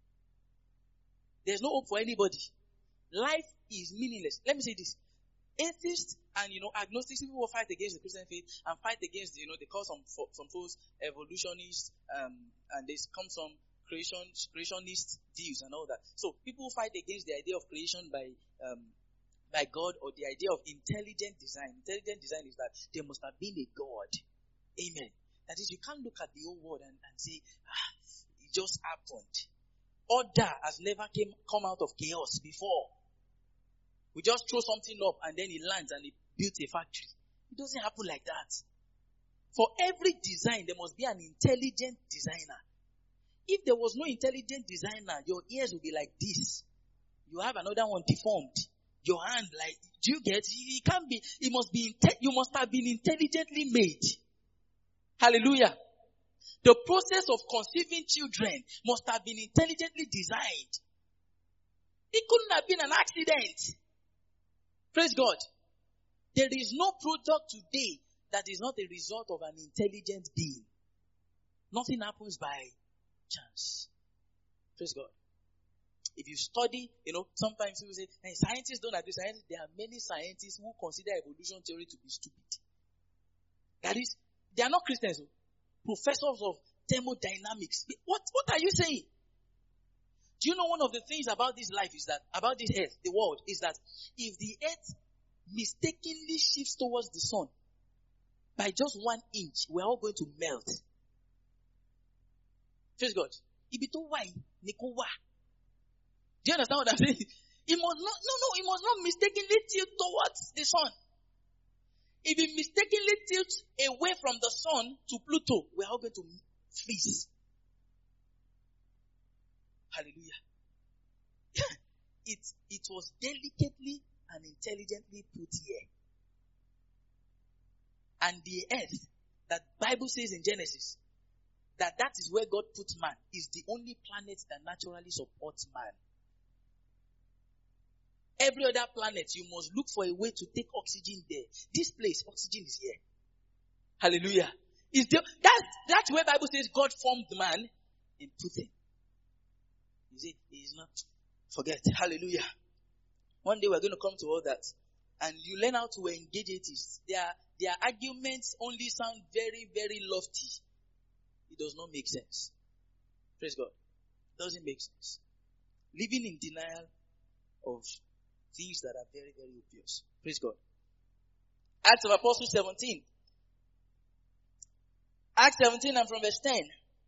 There is no hope for anybody. Life is meaningless. Let me say this. Atheists and, you know, agnostics, people will fight against the Christian faith and fight against, you know, they call some, some folks evolutionists, um, and they come some creation, creationist views and all that. So people fight against the idea of creation by, um, by God, or the idea of intelligent design. Intelligent design is that there must have been a God. Amen. That is, you can't look at the whole world and, and say, ah, it just happened. Order has never came come out of chaos before. We just throw something up and then it lands and it builds a factory. It doesn't happen like that. For every design, there must be an intelligent designer. If there was no intelligent designer, your ears would be like this. You have another one deformed. Your hand, like, do you get? It can't be, it must be, you must have been intelligently made. Hallelujah. The process of conceiving children must have been intelligently designed. It couldn't have been an accident. Praise God. There is no product today that is not a result of an intelligent being. Nothing happens by chance. Praise God. If you study, you know, sometimes people say, hey, scientists don't agree. Scientists, there are many scientists who consider evolution theory to be stupid. That is, they are not Christians. Professors of thermodynamics. What, what are you saying? Do you know one of the things about this life is that, about this earth, the world, is that if the earth mistakenly shifts towards the sun by just one inch, we're all going to melt. Praise God. Ibito why? Nikowa. Do you understand what I'm saying? It must not, no, no, it must not mistakenly tilt towards the sun. If it mistakenly tilts away from the sun to Pluto, we're all going to freeze. Hallelujah. it, it was delicately and intelligently put here. And the earth, that Bible says in Genesis, that that is where God put man, is the only planet that naturally supports man. Every other planet, you must look for a way to take oxygen there. This place, oxygen is here. Hallelujah. Is the, that's, that's where Bible says God formed man and put him. You see, he is not, forget. Hallelujah. One day we're going to come to all that. and you learn how to engage atheists, their, their arguments only sound very, very lofty. It does not make sense. Praise God. It doesn't make sense. Living in denial of things that are very, very obvious. Praise God. Acts of Apostles seventeen. Acts seventeen and from verse ten.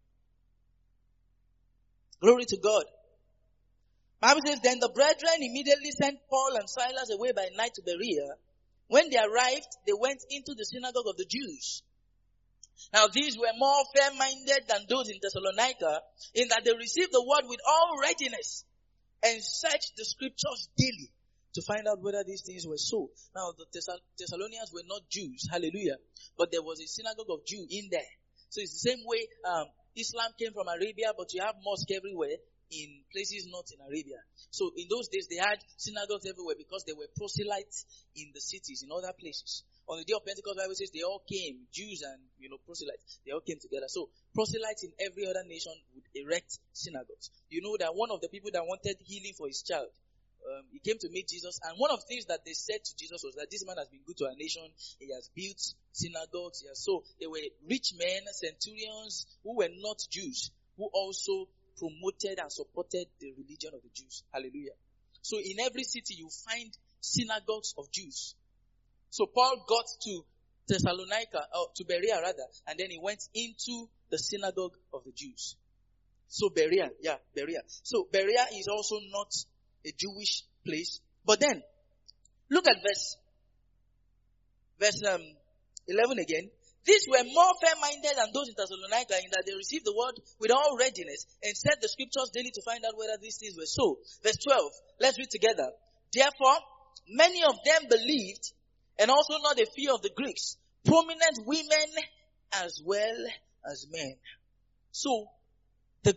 Glory to God. Bible says, then the brethren immediately sent Paul and Silas away by night to Berea. When they arrived, they went into the synagogue of the Jews. Now these were more fair-minded than those in Thessalonica, in that they received the word with all readiness and searched the scriptures daily to find out whether these things were so. Now the Thessal- Thessalonians were not Jews, hallelujah, but there was a synagogue of Jews in there. So it's the same way um, Islam came from Arabia, but you have mosques everywhere in places not in Arabia. So in those days, they had synagogues everywhere because there were proselytes in the cities, in other places. On the day of Pentecost, the Bible says they all came, Jews and, you know, proselytes. They all came together. So proselytes in every other nation would erect synagogues. You know that one of the people that wanted healing for his child, um, he came to meet Jesus, and one of the things that they said to Jesus was that this man has been good to our nation. He has built synagogues. He has, so they were rich men, centurions who were not Jews, who also promoted and supported the religion of the Jews. Hallelujah. So in every city you find synagogues of Jews. So Paul got to Thessalonica, or to Berea rather, and then he went into the synagogue of the Jews. So Berea, yeah, Berea. So Berea is also not a Jewish place. But then, look at verse, verse um, eleven again. These were more fair-minded than those in Thessalonica, in that they received the word with all readiness and searched the scriptures daily to find out whether these things were so. Verse twelve. Let's read together. Therefore, many of them believed, and also not a few of the Greeks, prominent women as well as men. So, the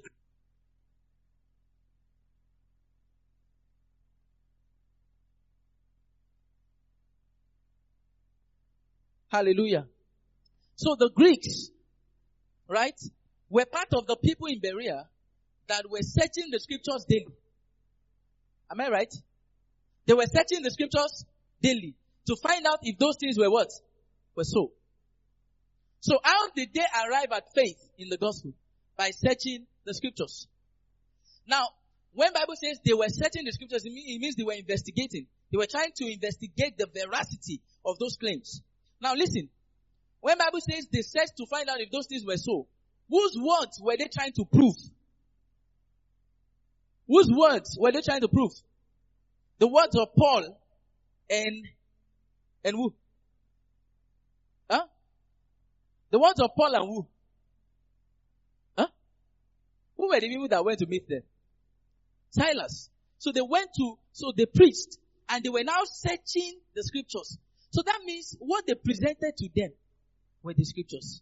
Hallelujah. So the Greeks, right, were part of the people in Berea that were searching the scriptures daily. Am I right? They were searching the scriptures daily to find out if those things were what? Were so. So how did they arrive at faith in the gospel? By searching the scriptures. Now, when Bible says they were searching the scriptures, it means they were investigating. They were trying to investigate the veracity of those claims. Now listen. When Bible says they searched to find out if those things were so, whose words were they trying to prove? Whose words were they trying to prove? The words of Paul and, and who? Huh? The words of Paul and who? Huh? Who were the people that went to meet them? Silas. So they went to, so they preached, and they were now searching the scriptures. So that means what they presented to them were the scriptures.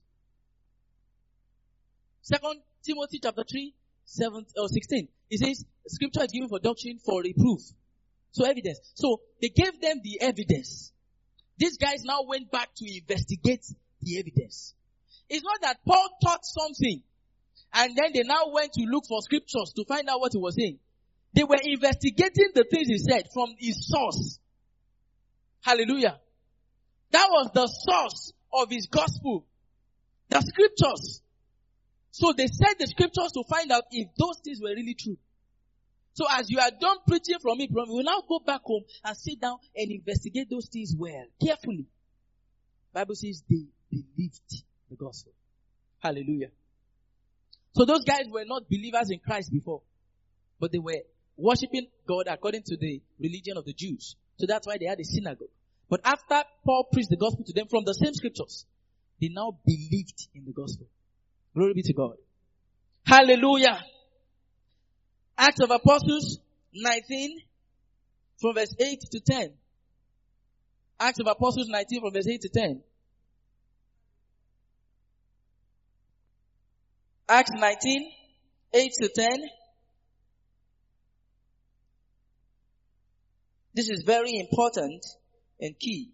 Second Timothy chapter three, seven or sixteen. It says scripture is given for doctrine, for reproof. So evidence. So they gave them the evidence. These guys now went back to investigate the evidence. It's not that Paul taught something and then they now went to look for scriptures to find out what he was saying. They were investigating the things he said from his source. Hallelujah. That was the source of his gospel. The scriptures. So they said the scriptures to find out if those things were really true. So as you are done preaching from it, you will now go back home and sit down and investigate those things well, carefully. Bible says they believed the gospel. Hallelujah. So those guys were not believers in Christ before, but they were worshiping God according to the religion of the Jews. So that's why they had a synagogue. But after Paul preached the gospel to them from the same scriptures, they now believed in the gospel. Glory be to God. Hallelujah. Acts of Apostles nineteen from verse eight to ten. Acts of Apostles nineteen from verse eight to ten. Acts nineteen, eight to ten. This is very important and key.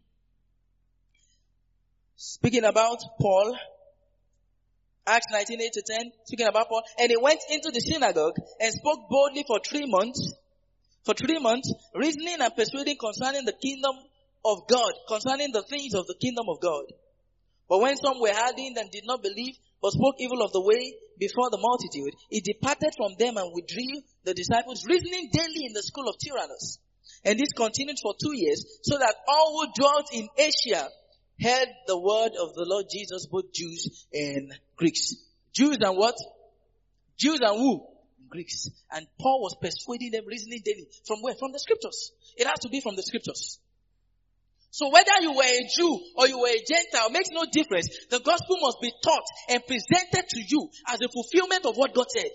Speaking about Paul, Acts nineteen, eight to ten, speaking about Paul, and he went into the synagogue and spoke boldly for three months, for three months, reasoning and persuading concerning the kingdom of God concerning the things of the kingdom of God. But when some were hardened and did not believe, but spoke evil of the way before the multitude, he departed from them and withdrew the disciples, reasoning daily in the school of Tyrannus. And this continued for two years, so that all who dwelt in Asia heard the word of the Lord Jesus, both Jews and Greeks. Jews and what? Jews and who? Greeks. And Paul was persuading them, reasoning daily. From where? From the scriptures. It has to be from the scriptures. So whether you were a Jew or you were a Gentile makes no difference. The gospel must be taught and presented to you as a fulfillment of what God said.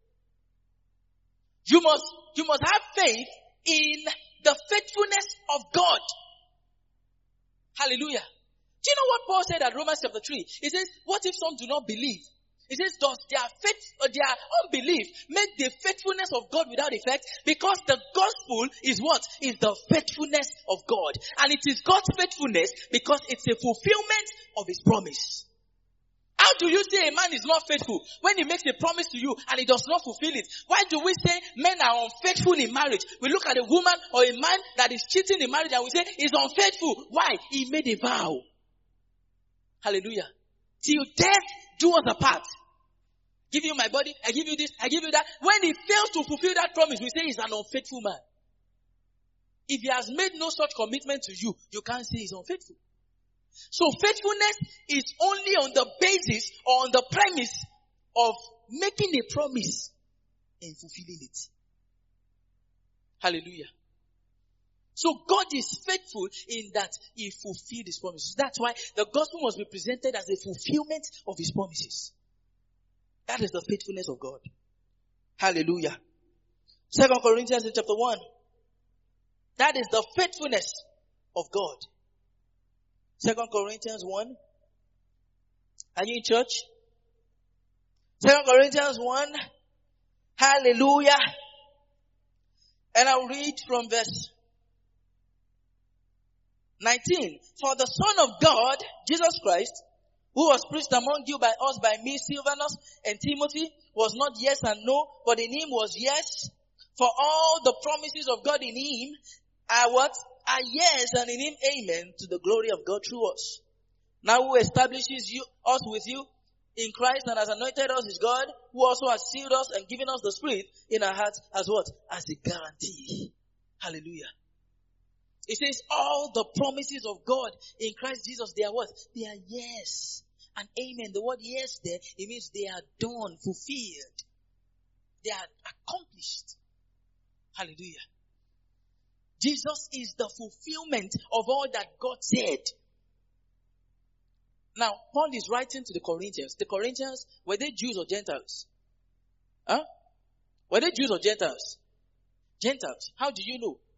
You must, you must have faith in the faithfulness of God. Hallelujah. Do you know what Paul said at Romans chapter three? He says, what if some do not believe? He says, does their faith or their unbelief make the faithfulness of God without effect? Because the gospel is what? Is the faithfulness of God. And it is God's faithfulness because it's a fulfillment of his promise. How do you say a man is not faithful when he makes a promise to you and he does not fulfill it? Why do we say men are unfaithful in marriage? We look at a woman or a man that is cheating in marriage and we say he's unfaithful. Why? He made a vow. Hallelujah. Till death do us apart. Give you my body, I give you this, I give you that. When he fails to fulfill that promise, we say he's an unfaithful man. If he has made no such commitment to you, you can't say he's unfaithful. So faithfulness is only on the basis or on the premise of making a promise and fulfilling it. Hallelujah. So God is faithful in that he fulfilled his promises. That's why the gospel must be presented as a fulfillment of his promises. That is the faithfulness of God. Hallelujah. Second Corinthians in chapter one. That is the faithfulness of God. Second Corinthians one. Are you in church? Second Corinthians one. Hallelujah. And I'll read from verse nineteen. For the Son of God, Jesus Christ, who was preached among you by us, by me, Silvanus, and Timothy, was not yes and no, but in him was yes. For all the promises of God in him are what? Are yes, and in him amen, to the glory of God through us. Now who establishes you, us with you in Christ and has anointed us is God, who also has sealed us and given us the Spirit in our hearts as what? As a guarantee. Hallelujah. It says all the promises of God in Christ Jesus, they are what? They are yes and amen. The word yes there, it means they are done, fulfilled. They are accomplished. Hallelujah. Jesus is the fulfillment of all that God said. Now, Paul is writing to the Corinthians. The Corinthians, were they Jews or Gentiles? Huh? Were they Jews or Gentiles? Gentiles. How do you know?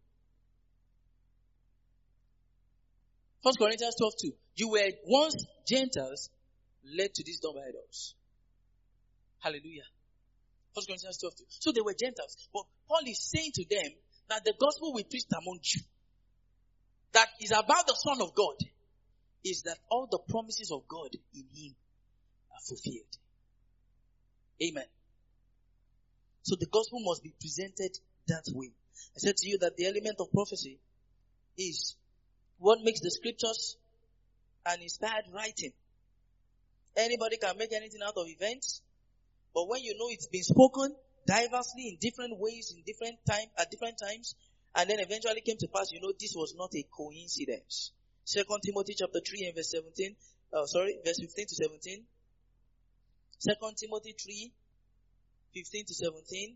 First Corinthians twelve two. You were once Gentiles, led to this dumb idols. Hallelujah. First Corinthians twelve two. So they were Gentiles. But Paul is saying to them that the gospel we preached among you, that is about the Son of God, is that all the promises of God in him are fulfilled. Amen. So the gospel must be presented that way. I said to you that the element of prophecy is what makes the scriptures an inspired writing. Anybody can make anything out of events, but when you know it's been spoken diversely in different ways, in different time, at different times, and then eventually came to pass, you know this was not a coincidence. Second Timothy chapter three and verse seventeen, uh, sorry, verse fifteen to seventeen. Second Timothy three, fifteen to seventeen.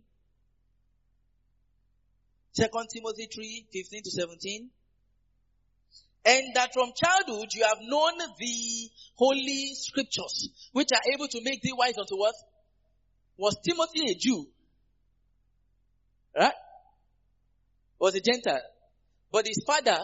Second Timothy three, fifteen to seventeen. And that from childhood you have known the holy scriptures, which are able to make thee wise unto what? Was Timothy a Jew? Right? Was a Gentile. But his father,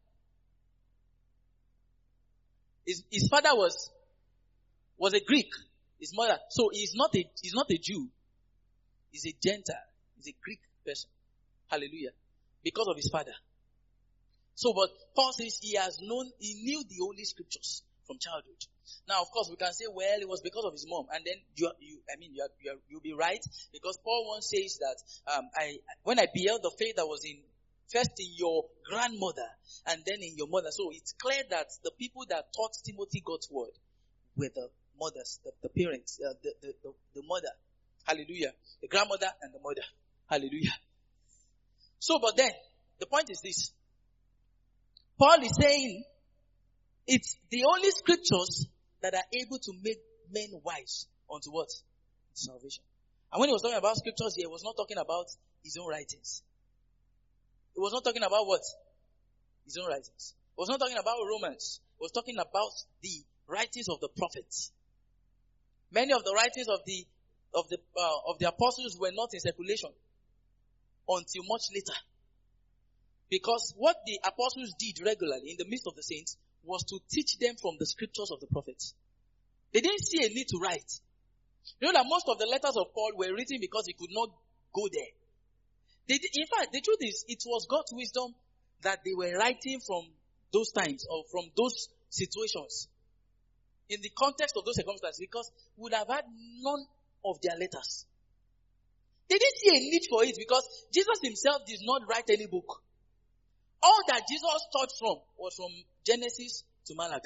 his, his father was, was a Greek. His mother. So he's not a, he's not a Jew. He's a Gentile. He's a Greek person. Hallelujah. Because of his father. So, but Paul says he has known, he knew the Holy Scriptures from childhood. Now, of course, we can say, well, it was because of his mom. And then, you, you I mean, you are, you are, you'll be right. Because Paul once says that, um, I, when I beheld the faith that was in First in your grandmother and then in your mother. So it's clear that the people that taught Timothy God's word were the mothers, the, the parents, uh, the, the, the, the mother. Hallelujah. The grandmother and the mother. Hallelujah. So, but then, the point is this. Paul is saying, it's the only scriptures that are able to make men wise unto what? Salvation. And when he was talking about scriptures here, he was not talking about his own writings. He was not talking about what? His own writings. He was not talking about Romans. He was talking about the writings of the prophets. Many of the writings of the of the uh, of the apostles were not in circulation until much later. Because what the apostles did regularly in the midst of the saints was to teach them from the scriptures of the prophets. They didn't see a need to write. You know that most of the letters of Paul were written because he could not go there. They did, in fact, the truth is, it was God's wisdom that they were writing from those times or from those situations in the context of those circumstances, because we would have had none of their letters. They didn't see a need for it because Jesus himself did not write any book. All that Jesus taught from was from Genesis to Malachi.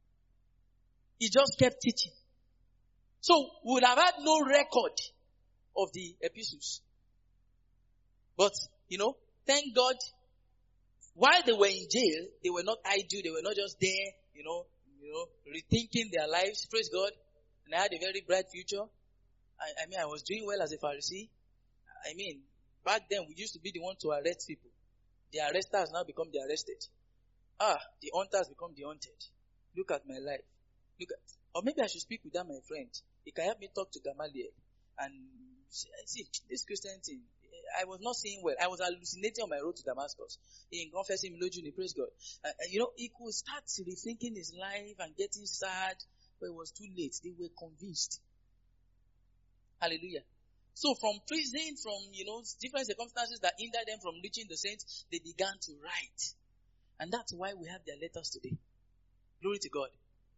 He just kept teaching. So we would have had no record of the epistles. But, you know, thank God, while they were in jail, they were not idle, they were not just there, you know, you know, rethinking their lives. Praise God. And I had a very bright future. I, I mean, I was doing well as a Pharisee. I mean, back then we used to be the one to arrest people. The arresters now become the arrested. Ah, the hunters become the hunted. Look at my life. Look at, or maybe I should speak with that, my friend. He can help me talk to Gamaliel. And see, this Christian thing, I was not seeing well. I was hallucinating on my road to Damascus. In confessing Milojuni, praise God. Uh, you know, he could start rethinking his life and getting sad, but it was too late. They were convinced. Hallelujah. So from prison, from, you know, different circumstances that hindered them from reaching the saints, they began to write. And that's why we have their letters today. Glory to God.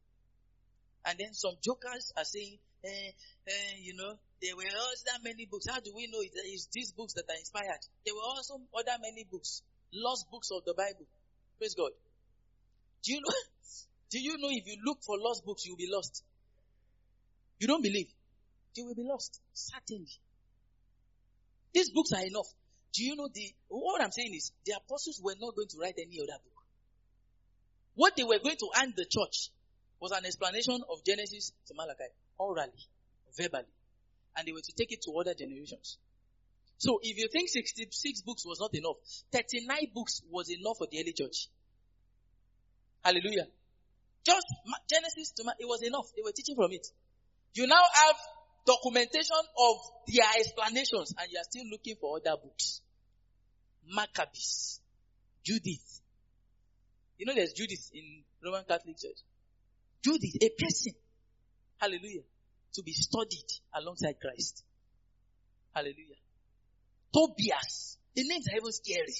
And then some jokers are saying, eh, eh, you know, there were also that many books. How do we know it is these books that are inspired? There were also other many books, lost books of the Bible. Praise God. Do you know, do you know if you look for lost books, you'll be lost? You don't believe? You will be lost. Certainly. These books are enough. Do you know the, what I'm saying is, the apostles were not going to write any other book. What they were going to hand the church was an explanation of Genesis to Malachi, orally, verbally. And they were to take it to other generations. So if you think sixty-six books was not enough, thirty-nine books was enough for the early church. Hallelujah. Just Genesis to Malachi, it was enough. They were teaching from it. You now have documentation of their explanations and you are still looking for other books. Maccabees, Judith. You know there's Judith in Roman Catholic Church. Judith, a person. Hallelujah. To be studied alongside Christ. Hallelujah. Tobias. The names are even scary.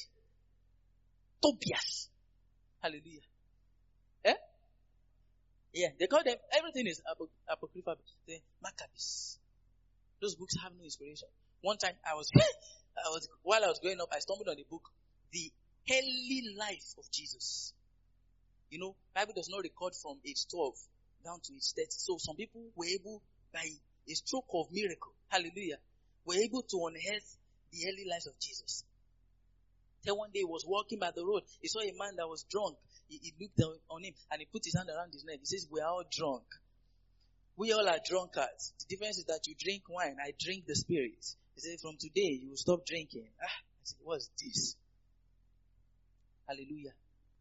Tobias. Hallelujah. Eh? Yeah, they call them, everything is apocryphal. The Maccabees. Those books have no inspiration. One time I was, I was, while I was growing up, I stumbled on the book, The Early Life of Jesus. You know, Bible does not record from age twelve down to age thirty. So some people were able, by a stroke of miracle, hallelujah, were able to unearth the early life of Jesus. Then one day he was walking by the road. He saw a man that was drunk. He, he looked down on him and he put his hand around his neck. He says, we are all drunk. We all are drunkards. The difference is that you drink wine. I drink the spirit. He said, from today you will stop drinking. Ah, I said, what's this? Hallelujah.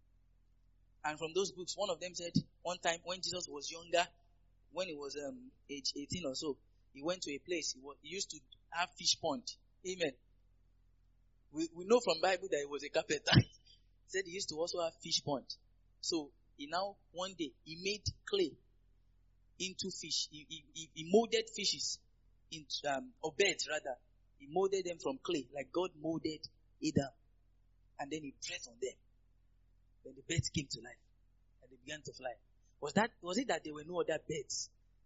And from those books, one of them said, one time when Jesus was younger, when he was um, age eighteen or so, he went to a place. He, was, he used to have fish pond. Amen. We, we know from Bible that he was a carpenter. He said he used to also have fish pond. So he now, one day, he made clay into fish. He, he, he molded fishes, into, um, or birds rather. He molded them from clay, like God molded Adam. And then he breathed on them. Then the birds came to life. And they began to fly. Was that, was it that there were no other birds?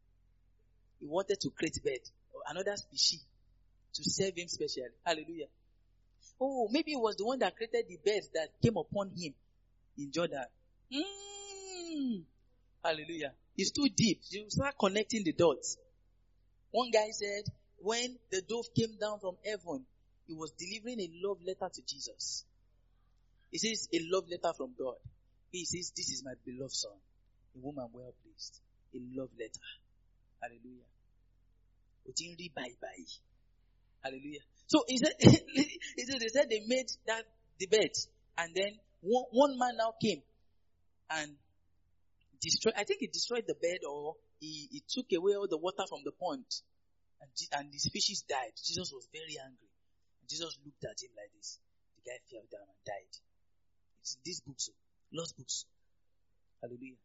He wanted to create bird, or another species, to serve him specially. Hallelujah. Oh, maybe it was the one that created the birds that came upon him in Jordan. Mm. Hallelujah. It's too deep. You start connecting the dots. One guy said, when the dove came down from heaven, he was delivering a love letter to Jesus. He says, a love letter from God. He says, this is my beloved son, a woman well pleased. A love letter. Hallelujah. Otinri bye bye. Hallelujah. So he said, he said, they said they made that the bed, and then one, one man now came and destroyed. I think he destroyed the bed, or he, he took away all the water from the pond, and, and the fishes died. Jesus was very angry. Jesus looked at him like this. The guy fell down and died. It's in these books, lost books. Hallelujah.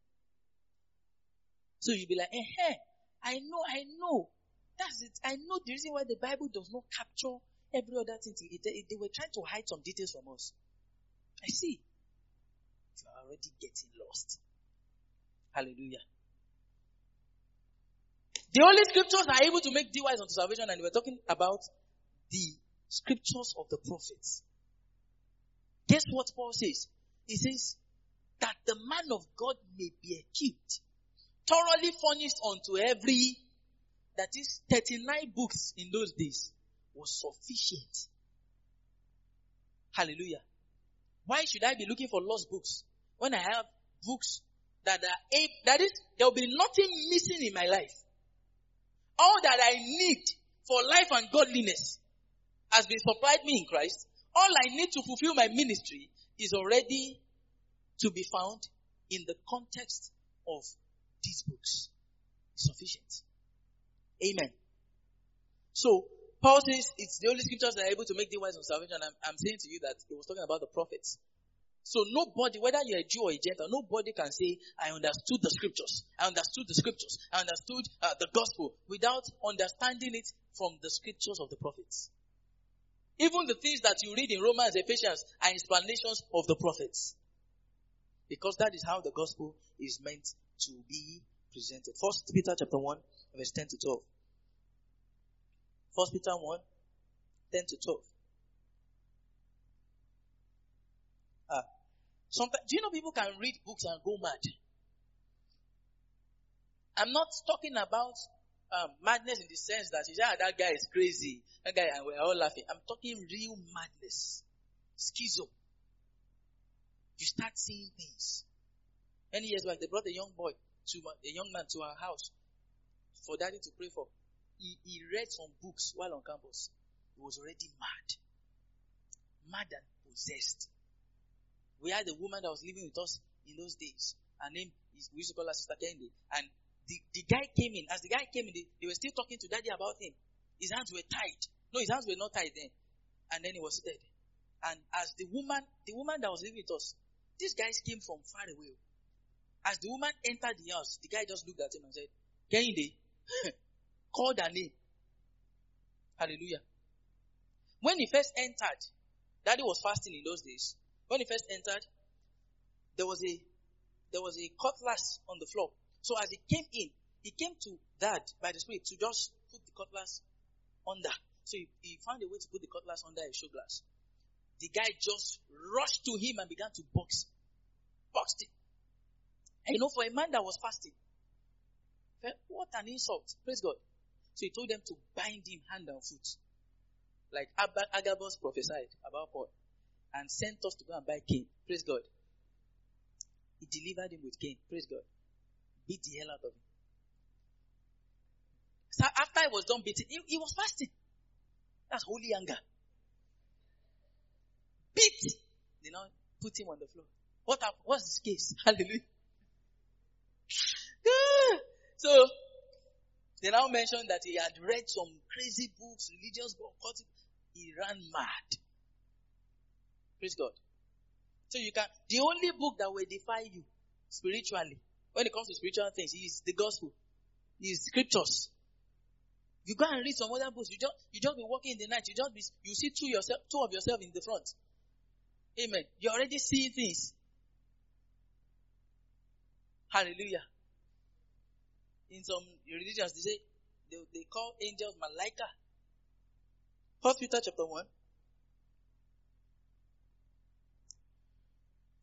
So you'll be like, eh, hey, I know, I know. That's it. I know the reason why the Bible does not capture every other thing. It, it, they were trying to hide some details from us. I see. You are already getting lost. Hallelujah. The only scriptures are able to make thee wise unto salvation, and we're talking about the scriptures of the prophets. Guess what Paul says? He says that the man of God may be equipped, thoroughly furnished unto every, that is thirty-nine books in those days was sufficient. Hallelujah. Why should I be looking for lost books when I have books that are, that is, there will be nothing missing in my life. All that I need for life and godliness has been supplied me in Christ. All I need to fulfill my ministry is already to be found in the context of these books. It's sufficient. Amen. So, Paul says it's the only scriptures that are able to make thee wise on salvation. I'm, I'm saying to you that he was talking about the prophets. So nobody, whether you're a Jew or a Gentile, nobody can say, I understood the scriptures. I understood the scriptures. I understood uh, the gospel without understanding it from the scriptures of the prophets. Even the things that you read in Romans, Ephesians are explanations of the prophets. Because that is how the gospel is meant to be presented. First Peter chapter one, verse ten to twelve. First Peter one, ten to twelve. Ah. Sometimes, do you know people can read books and go mad? I'm not talking about um, madness in the sense that, yeah, that guy is crazy. That guy, and we're all laughing. I'm talking real madness. Schizo. You start seeing things. Many years back, they brought a young boy, to a young man to our house for daddy to pray for. He, he read some books while on campus. He was already mad. Mad and possessed. We had a woman that was living with us in those days. Her name is, we used to call her Sister Kendi. And the, the guy came in. As the guy came in, they, they were still talking to daddy about him. His hands were tied. No, his hands were not tied then. And then he was dead. And as the woman, the woman that was living with us, these guys came from far away. As the woman entered the house, the guy just looked at him and said, Kendi, called her name. Hallelujah. When he first entered, daddy was fasting in those days. When he first entered, there was a there was a cutlass on the floor. So as he came in, he came to dad by the Spirit to just put the cutlass under. So he, he found a way to put the cutlass under a show glass. The guy just rushed to him and began to box. Boxed him. And you know, for a man that was fasting, what an insult. Praise God. So he told them to bind him hand and foot. Like Agabus prophesied about Paul. And sent us to go and buy cane. Praise God. He delivered him with cane. Praise God. Beat the hell out of him. So after he was done beating, he, he was fasting. That's holy anger. Beat. They now put him on the floor. What happened? What's his case? Hallelujah. So, they now mentioned that he had read some crazy books, religious books. He ran mad. Praise God. So you can, the only book that will defy you spiritually, when it comes to spiritual things, is the gospel. Is scriptures. You go and read some other books. You just, you just be walking in the night. You just be, you see two yourself, two of yourself in the front. Amen. You already see things. Hallelujah. In some religions, they say, they, they call angels Malaika. First Peter chapter one.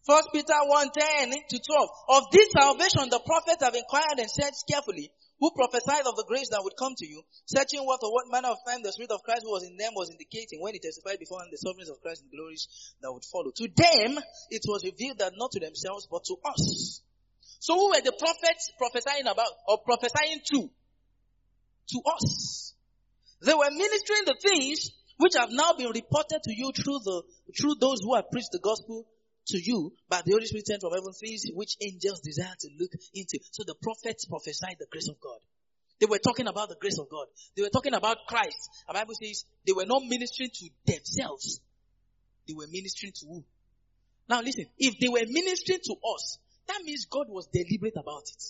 First Peter one, ten to twelve. Of this salvation the prophets have inquired and searched carefully, who prophesied of the grace that would come to you, searching what or what manner of time the Spirit of Christ who was in them was indicating when he testified beforehand the sufferings of Christ and the glories that would follow. To them it was revealed that not to themselves but to us. So who were the prophets prophesying about or prophesying to? To us. They were ministering the things which have now been reported to you through the through those who have preached the gospel to you by the Holy Spirit sent from heaven, things which angels desire to look into. So the prophets prophesied the grace of God. They were talking about the grace of God. They were talking about Christ. The Bible says they were not ministering to themselves. They were ministering to who? Now listen, if they were ministering to us, that means God was deliberate about it.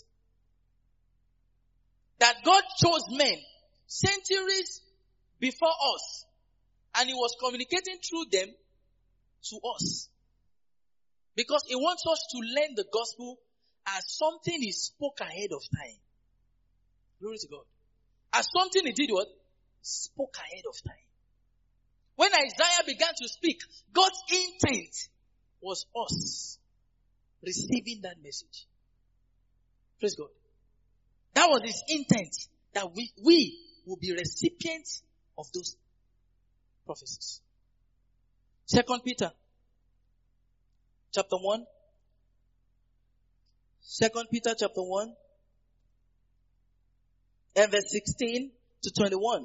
That God chose men centuries before us, and he was communicating through them to us. Because he wants us to learn the gospel as something he spoke ahead of time. Glory to God. As something he did what? Spoke ahead of time. When Isaiah began to speak, God's intent was us receiving that message. Praise God. That was his intent, that we, we will be recipients of those prophecies. Second Peter chapter one. Second Peter chapter one. And verse sixteen to twenty-one.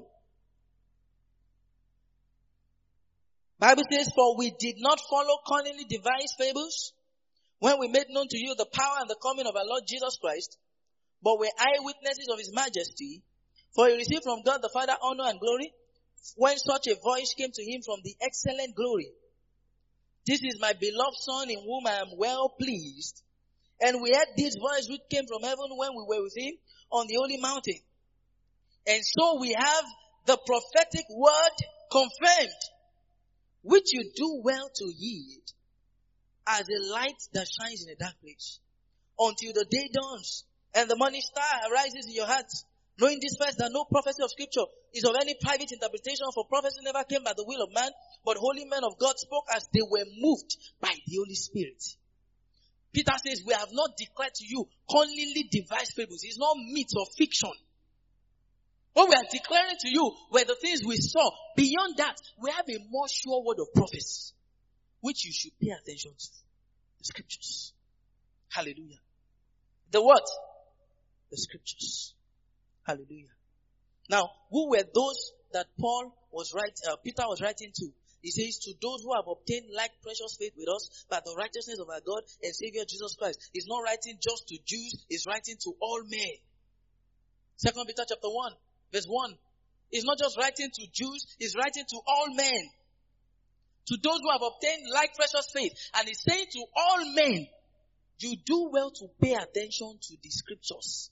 Bible says, for we did not follow cunningly devised fables when we made known to you the power and the coming of our Lord Jesus Christ, but were eyewitnesses of his majesty. For he received from God the Father honor and glory when such a voice came to him from the excellent glory. This is my beloved Son in whom I am well pleased. And we heard this voice which came from heaven when we were with him on the holy mountain. And so we have the prophetic word confirmed, which you do well to heed as a light that shines in a dark place, until the day dawns and the morning star arises in your hearts. Knowing this first, that no prophecy of scripture is of any private interpretation, for prophecy never came by the will of man, but holy men of God spoke as they were moved by the Holy Spirit. Peter says, we have not declared to you cunningly devised fables. It's not myth or fiction. What we are declaring to you were the things we saw. Beyond that, we have a more sure word of prophecy, which you should pay attention to. The scriptures. Hallelujah. The what? The scriptures. Hallelujah. Now, who were those that Paul was writing, uh, Peter was writing to? He says, to those who have obtained like precious faith with us by the righteousness of our God and Savior Jesus Christ. He's not writing just to Jews, he's writing to all men. Second Peter chapter one, verse one. He's not just writing to Jews, he's writing to all men. To those who have obtained like precious faith. And he's saying to all men, you do well to pay attention to the scriptures.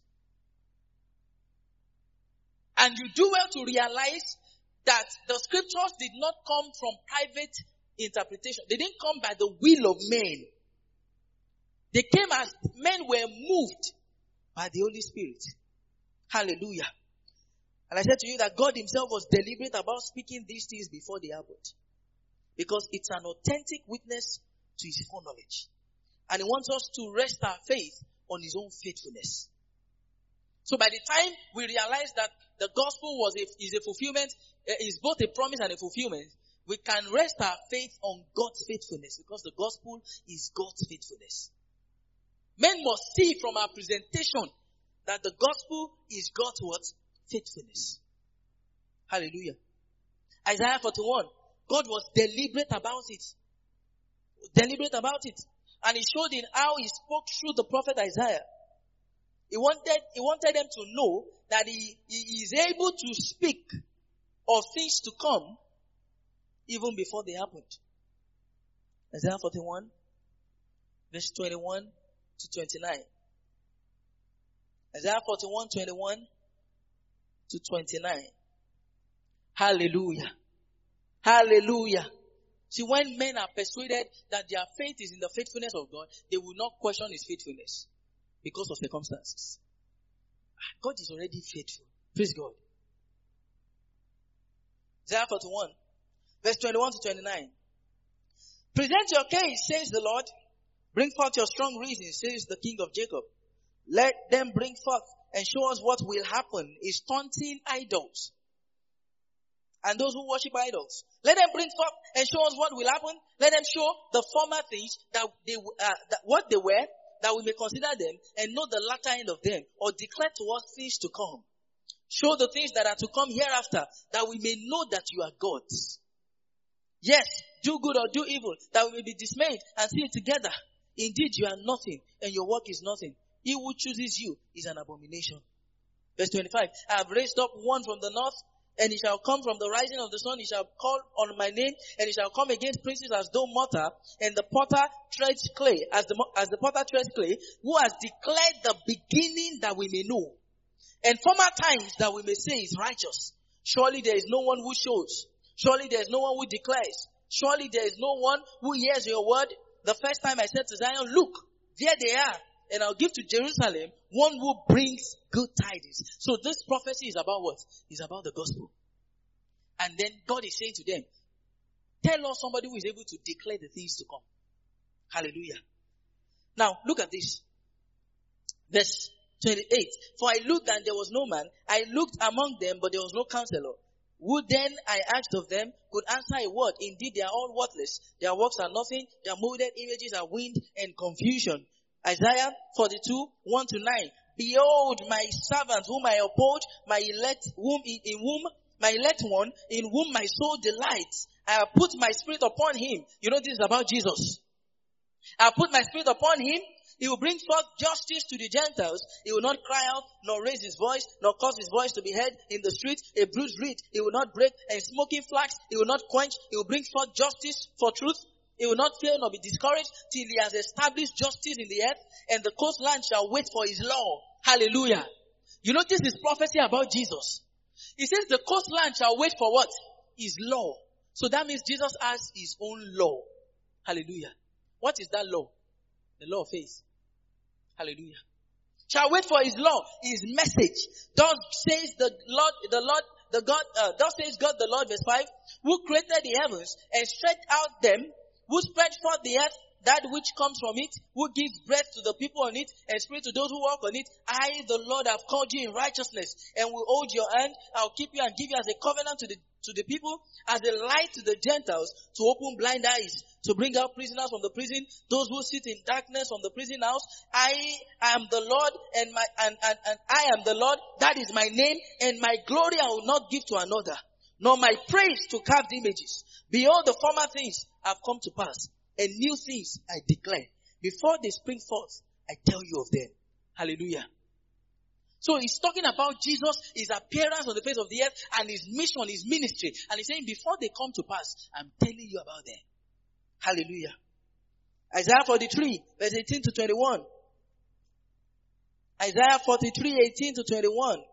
And you do well to realize that the scriptures did not come from private interpretation. They didn't come by the will of men. They came as men were moved by the Holy Spirit. Hallelujah. And I said to you that God himself was deliberate about speaking these things before they happened. Because it's an authentic witness to his foreknowledge. And he wants us to rest our faith on his own faithfulness. So by the time we realize that the gospel was a, is a fulfillment, is both a promise and a fulfillment, we can rest our faith on God's faithfulness, because the gospel is God's faithfulness. Men must see from our presentation that the gospel is God's what? Faithfulness. Hallelujah. Isaiah forty-one. God was deliberate about it. Deliberate about it. And he showed in how he spoke through the prophet Isaiah. He wanted, he wanted them to know that he, he is able to speak of things to come even before they happened. Isaiah forty-one, verse twenty-one to twenty-nine. Isaiah forty-one, twenty-one to twenty-nine. Hallelujah. Hallelujah. See, when men are persuaded that their faith is in the faithfulness of God, they will not question his faithfulness because of circumstances. God is already faithful. Praise God. Isaiah forty-one, verse twenty-one to twenty-nine. Present your case, says the Lord. Bring forth your strong reasons, says the King of Jacob. Let them bring forth and show us what will happen is taunting idols. And those who worship idols. Let them bring forth and show us what will happen. Let them show the former things that they, uh, that what they were, that we may consider them and know the latter end of them, or declare to us things to come. Show the things that are to come hereafter, that we may know that you are gods. Yes, do good or do evil, that we may be dismayed and see it together. Indeed, you are nothing, and your work is nothing. He who chooses you is an abomination. Verse twenty-five, I have raised up one from the north, and he shall come from the rising of the sun. He shall call on my name, and he shall come against princes as though mortar, and the potter treads clay, as the, as the potter treads clay, who has declared the beginning that we may know, and former times that we may say is righteous. Surely there is no one who shows. Surely there is no one who declares. Surely there is no one who hears your word. The first time I said to Zion, look, there they are. And I'll give to Jerusalem one who brings good tidings. So this prophecy is about what? It's about the gospel. And then God is saying to them, tell us somebody who is able to declare the things to come. Hallelujah. Now, look at this. Verse twenty-eight. For I looked and there was no man. I looked among them, but there was no counselor. Who then, I asked of them, could answer a word? Indeed, they are all worthless. Their works are nothing. Their molded images are wind and confusion. Isaiah forty-two, one to nine. Behold, my servant whom I uphold, my elect, whom in, in whom, my elect one, in whom my soul delights. I have put my spirit upon him. You know this is about Jesus. I have put my spirit upon him. He will bring forth justice to the Gentiles. He will not cry out, nor raise his voice, nor cause his voice to be heard in the street. A bruised reed he will not break, and smoking flax he will not quench. He will bring forth justice for truth. He will not fail nor be discouraged till he has established justice in the earth, and the coastland shall wait for his law. Hallelujah. You know this is prophecy about Jesus. He says the coastland shall wait for what? His law. So that means Jesus has his own law. Hallelujah. What is that law? The law of faith. Hallelujah. Shall wait for his law, his message. Thus says the Lord, the Lord, the God, uh, thus says God the Lord, verse five, who created the heavens and stretched out them, who spread forth the earth, that which comes from it, who gives breath to the people on it, and spirit to those who walk on it. I, the Lord, have called you in righteousness, and will hold your hand. I'll keep you and give you as a covenant to the to the people, as a light to the Gentiles, to open blind eyes, to bring out prisoners from the prison, those who sit in darkness from the prison house. I am the Lord, and my and, and, and I am the Lord, that is my name, and my glory I will not give to another, nor my praise to carved images. Behold, the former things have come to pass, and new things I declare. Before they spring forth, I tell you of them. Hallelujah. So he's talking about Jesus, his appearance on the face of the earth, and his mission, his ministry. And he's saying, before they come to pass, I'm telling you about them. Hallelujah. Isaiah forty-three, verse eighteen to twenty-one. Isaiah forty-three, eighteen to twenty-one.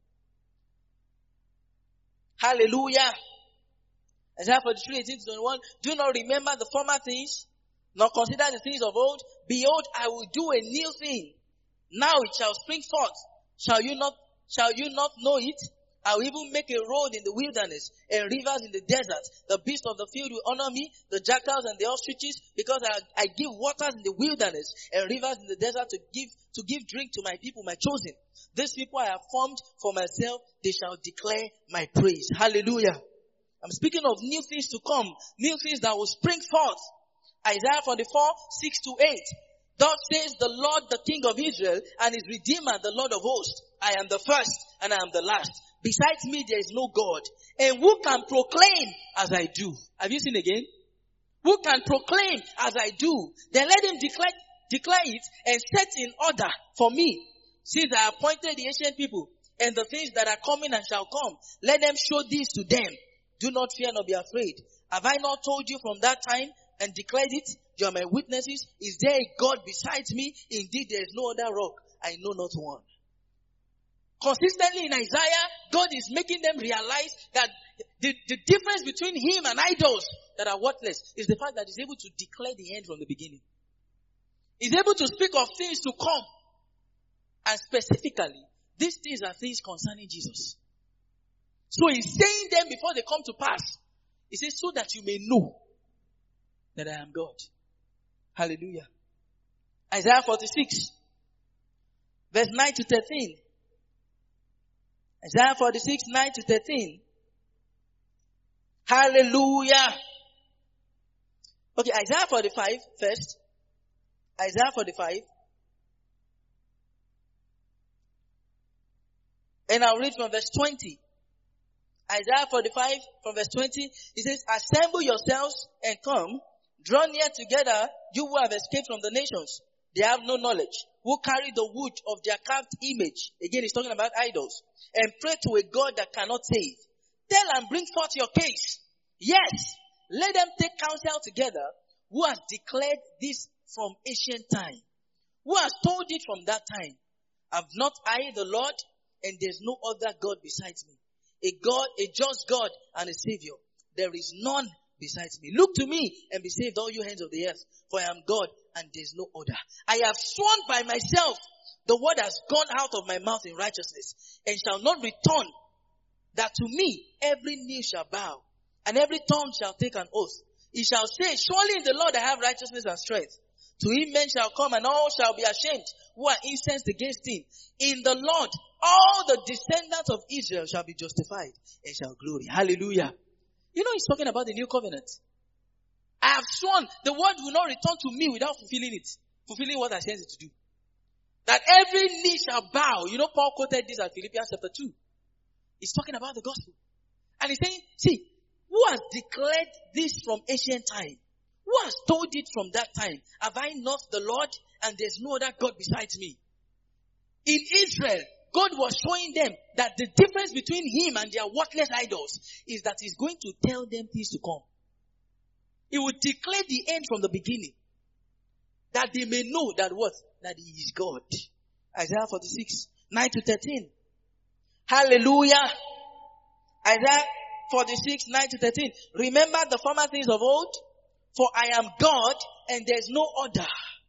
Hallelujah. Isaiah forty-three, eighteen to twenty-one. Do not remember the former things, nor consider the things of old. Behold, I will do a new thing. Now it shall spring forth. Shall you not, shall you not know it? I will even make a road in the wilderness and rivers in the desert. The beasts of the field will honor me, the jackals and the ostriches, because I, I give waters in the wilderness and rivers in the desert to give, to give drink to my people, my chosen. These people I have formed for myself, they shall declare my praise. Hallelujah. I'm speaking of new things to come, new things that will spring forth. Isaiah forty-four, six to eight. Thus says the Lord, the King of Israel, and his Redeemer, the Lord of hosts. I am the first, and I am the last. Besides me, there is no God. And who can proclaim as I do? Have you seen again? Who can proclaim as I do? Then let him declare, declare it and set in order for me. Since I appointed the ancient people and the things that are coming and shall come, let them show this to them. Do not fear nor be afraid. Have I not told you from that time and declared it? You are my witnesses. Is there a God besides me? Indeed, there is no other rock. I know not one. Consistently in Isaiah, God is making them realize that the, the difference between him and idols that are worthless is the fact that he's able to declare the end from the beginning. He's able to speak of things to come. And specifically, these things are things concerning Jesus. So he's saying them before they come to pass. He says, so that you may know that I am God. Hallelujah. Isaiah forty-six, verse nine to thirteen. Isaiah forty-six, nine to thirteen. Hallelujah. Okay, Isaiah forty-five first. Isaiah forty-five. And I'll read from verse twenty. Isaiah forty-five from verse twenty. It says, assemble yourselves and come. Draw near together, you who have escaped from the nations. They have no knowledge. Who carry the wood of their carved image. Again, he's talking about idols. And pray to a God that cannot save. Tell and bring forth your case. Yes, let them take counsel together. Who has declared this from ancient time? Who has told it from that time? Have not I the Lord? And there's no other God besides me. A God, a just God and a Savior. There is none besides me. Look to me and be saved, all you hands of the earth. For I am God and there's no other. I have sworn by myself. The word has gone out of my mouth in righteousness and shall not return. That to me every knee shall bow and every tongue shall take an oath. He shall say, surely in the Lord I have righteousness and strength. To him men shall come and all shall be ashamed who are incensed against him. In the Lord all the descendants of Israel shall be justified and shall glory. Hallelujah. You know he's talking about the new covenant. I have sworn the word will not return to me without fulfilling it. Fulfilling what I sent it to do. That every knee shall bow. You know Paul quoted this at Philippians chapter two. He's talking about the gospel. And he's saying, see, who has declared this from ancient time? Who has told it from that time? Have I not the Lord and there's no other God besides me? In Israel, God was showing them that the difference between him and their worthless idols is that he's going to tell them things to come. He would declare the end from the beginning. That they may know that what? That he is God. Isaiah forty-six, nine to thirteen. Hallelujah. Isaiah forty-six, nine to thirteen. Remember the former things of old? For I am God and there is no other.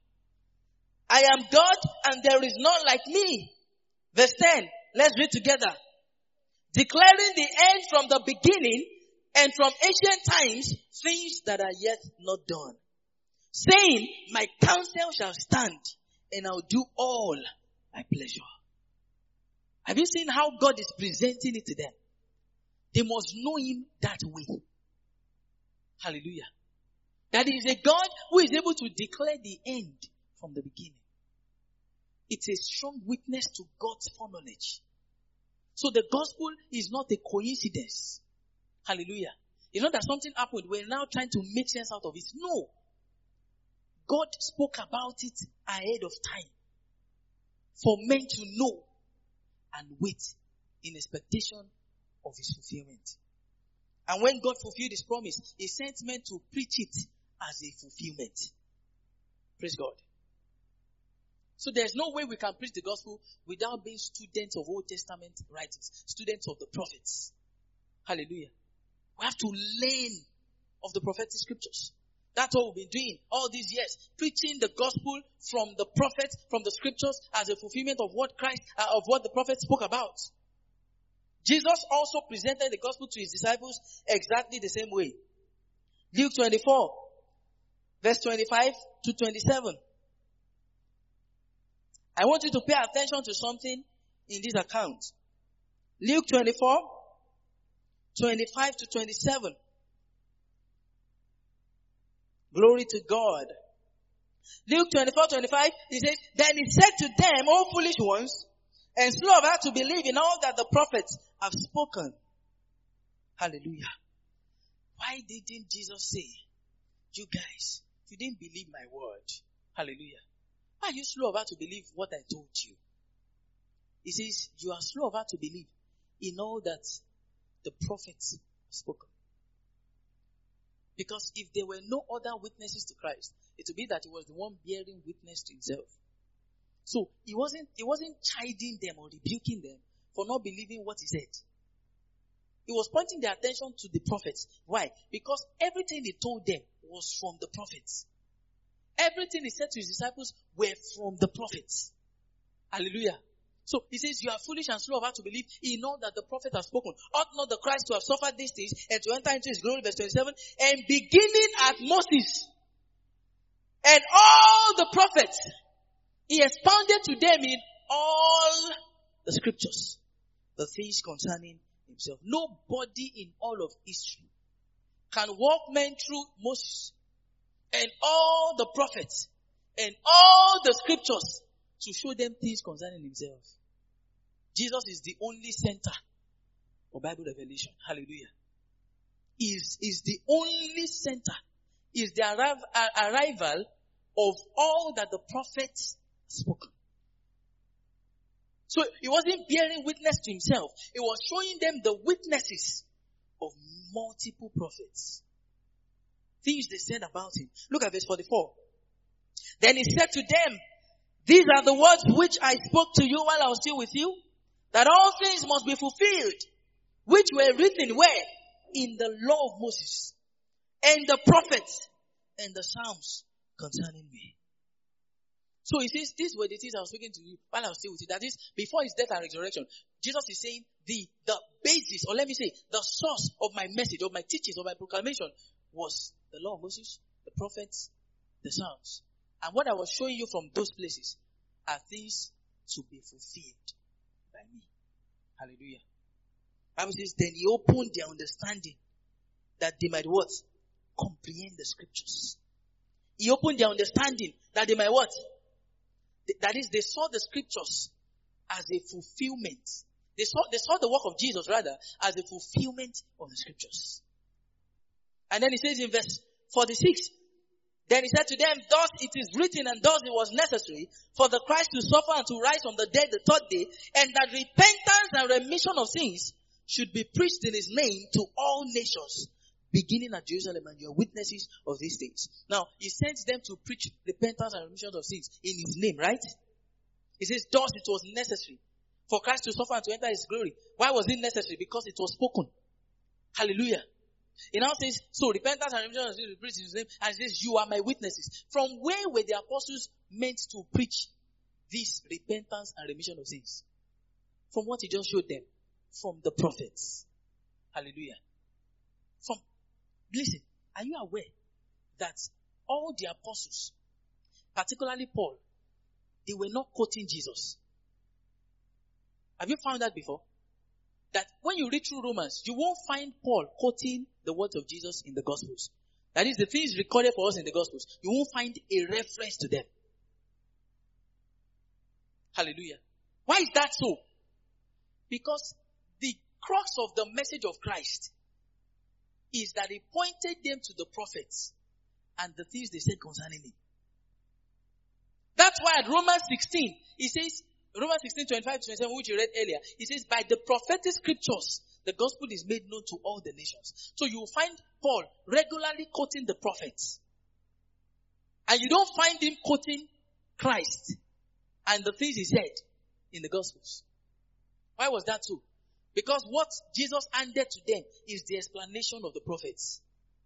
I am God and there is none like me. Verse ten. Let's read together. Declaring the end from the beginning and from ancient times things that are yet not done. Saying, my counsel shall stand and I'll do all my pleasure. Have you seen how God is presenting it to them? They must know him that way. Hallelujah. That he is a God who is able to declare the end from the beginning. It's a strong witness to God's foreknowledge. So the gospel is not a coincidence. Hallelujah. It's not that something happened. We're now trying to make sense out of it. No. God spoke about it ahead of time. For men to know and wait in expectation of his fulfillment. And when God fulfilled his promise, he sent men to preach it as a fulfillment. Praise God. So there's no way we can preach the gospel without being students of Old Testament writings, students of the prophets. Hallelujah. We have to learn of the prophetic scriptures. That's what we've been doing all these years. Preaching the gospel from the prophets, from the scriptures as a fulfillment of what Christ, uh, of what the prophet spoke about. Jesus also presented the gospel to his disciples exactly the same way. Luke twenty-four, verse twenty-five to twenty-seven. I want you to pay attention to something in this account. Luke twenty-four, twenty-five to twenty-seven. Glory to God. Luke twenty-four, twenty-five, he says, then he said to them, O foolish ones, and slow of heart to believe in all that the prophets have spoken. Hallelujah. Why didn't Jesus say, you guys, you didn't believe my word? Hallelujah. Why are you slow of heart to believe what I told you? He says, you are slow of heart to believe in all that the prophets have spoken. Because if there were no other witnesses to Christ, it would be that he was the one bearing witness to himself. So he wasn't, he wasn't chiding them or rebuking them for not believing what he said. He was pointing their attention to the prophets. Why? Because everything he told them was from the prophets. Everything he said to his disciples were from the prophets. Hallelujah. So he says, you are foolish and slow of heart to believe in all that the prophet has spoken. Ought not the Christ to have suffered these things and to enter into his glory, verse twenty-seven, and beginning at Moses and all the prophets, He expounded to them in all the scriptures the things concerning himself. Nobody in all of history can walk men through Moses and all the prophets and all the scriptures to show them things concerning himself. Jesus is the only center of Bible revelation. Hallelujah. Is is the only center. Is the arrival, arrival of all that the prophets spoken. So he wasn't bearing witness to himself. He was showing them the witnesses of multiple prophets. Things they said about him. Look at verse forty-four. Then he said to them, these are the words which I spoke to you while I was still with you, that all things must be fulfilled, which were written where? In the law of Moses, and the prophets, and the Psalms concerning me. So he says, these were the things I was speaking to you while I was still with you. That is, before his death and resurrection, Jesus is saying the, the basis, or let me say, the source of my message, of my teachings, of my proclamation was the law of Moses, the prophets, the Psalms. And what I was showing you from those places are things to be fulfilled by me. Hallelujah. Bible says, then he opened their understanding that they might what? Comprehend the scriptures. He opened their understanding that they might what? That is, they saw the scriptures as a fulfillment. They saw, they saw the work of Jesus rather as a fulfillment of the scriptures. And then he says in verse forty-six, then he said to them, thus it is written and thus it was necessary for the Christ to suffer and to rise from the dead the third day, and that repentance and remission of sins should be preached in his name to all nations, beginning at Jerusalem, and you are witnesses of these things. Now, he sends them to preach repentance and remission of sins in his name, right? He says, thus it was necessary for Christ to suffer and to enter his glory. Why was it necessary? Because it was spoken. Hallelujah. He now says, so repentance and remission of sins will be preached in his name, and he says, you are my witnesses. From where were the apostles meant to preach this repentance and remission of sins? From what he just showed them. From the prophets. Hallelujah. From, listen, are you aware that all the apostles, particularly Paul, they were not quoting Jesus? Have you found that before? That when you read through Romans, you won't find Paul quoting the words of Jesus in the Gospels. That is, the things recorded for us in the Gospels. You won't find a reference to them. Hallelujah. Why is that so? Because the crux of the message of Christ is that he pointed them to the prophets and the things they said concerning him. That's why at Romans sixteen, he says, Romans sixteen, twenty-five to twenty-seven, which you read earlier, he says, by the prophetic scriptures, the gospel is made known to all the nations. So you will find Paul regularly quoting the prophets. And you don't find him quoting Christ and the things he said in the gospels. Why was that so? Because what Jesus handed to them is the explanation of the prophets.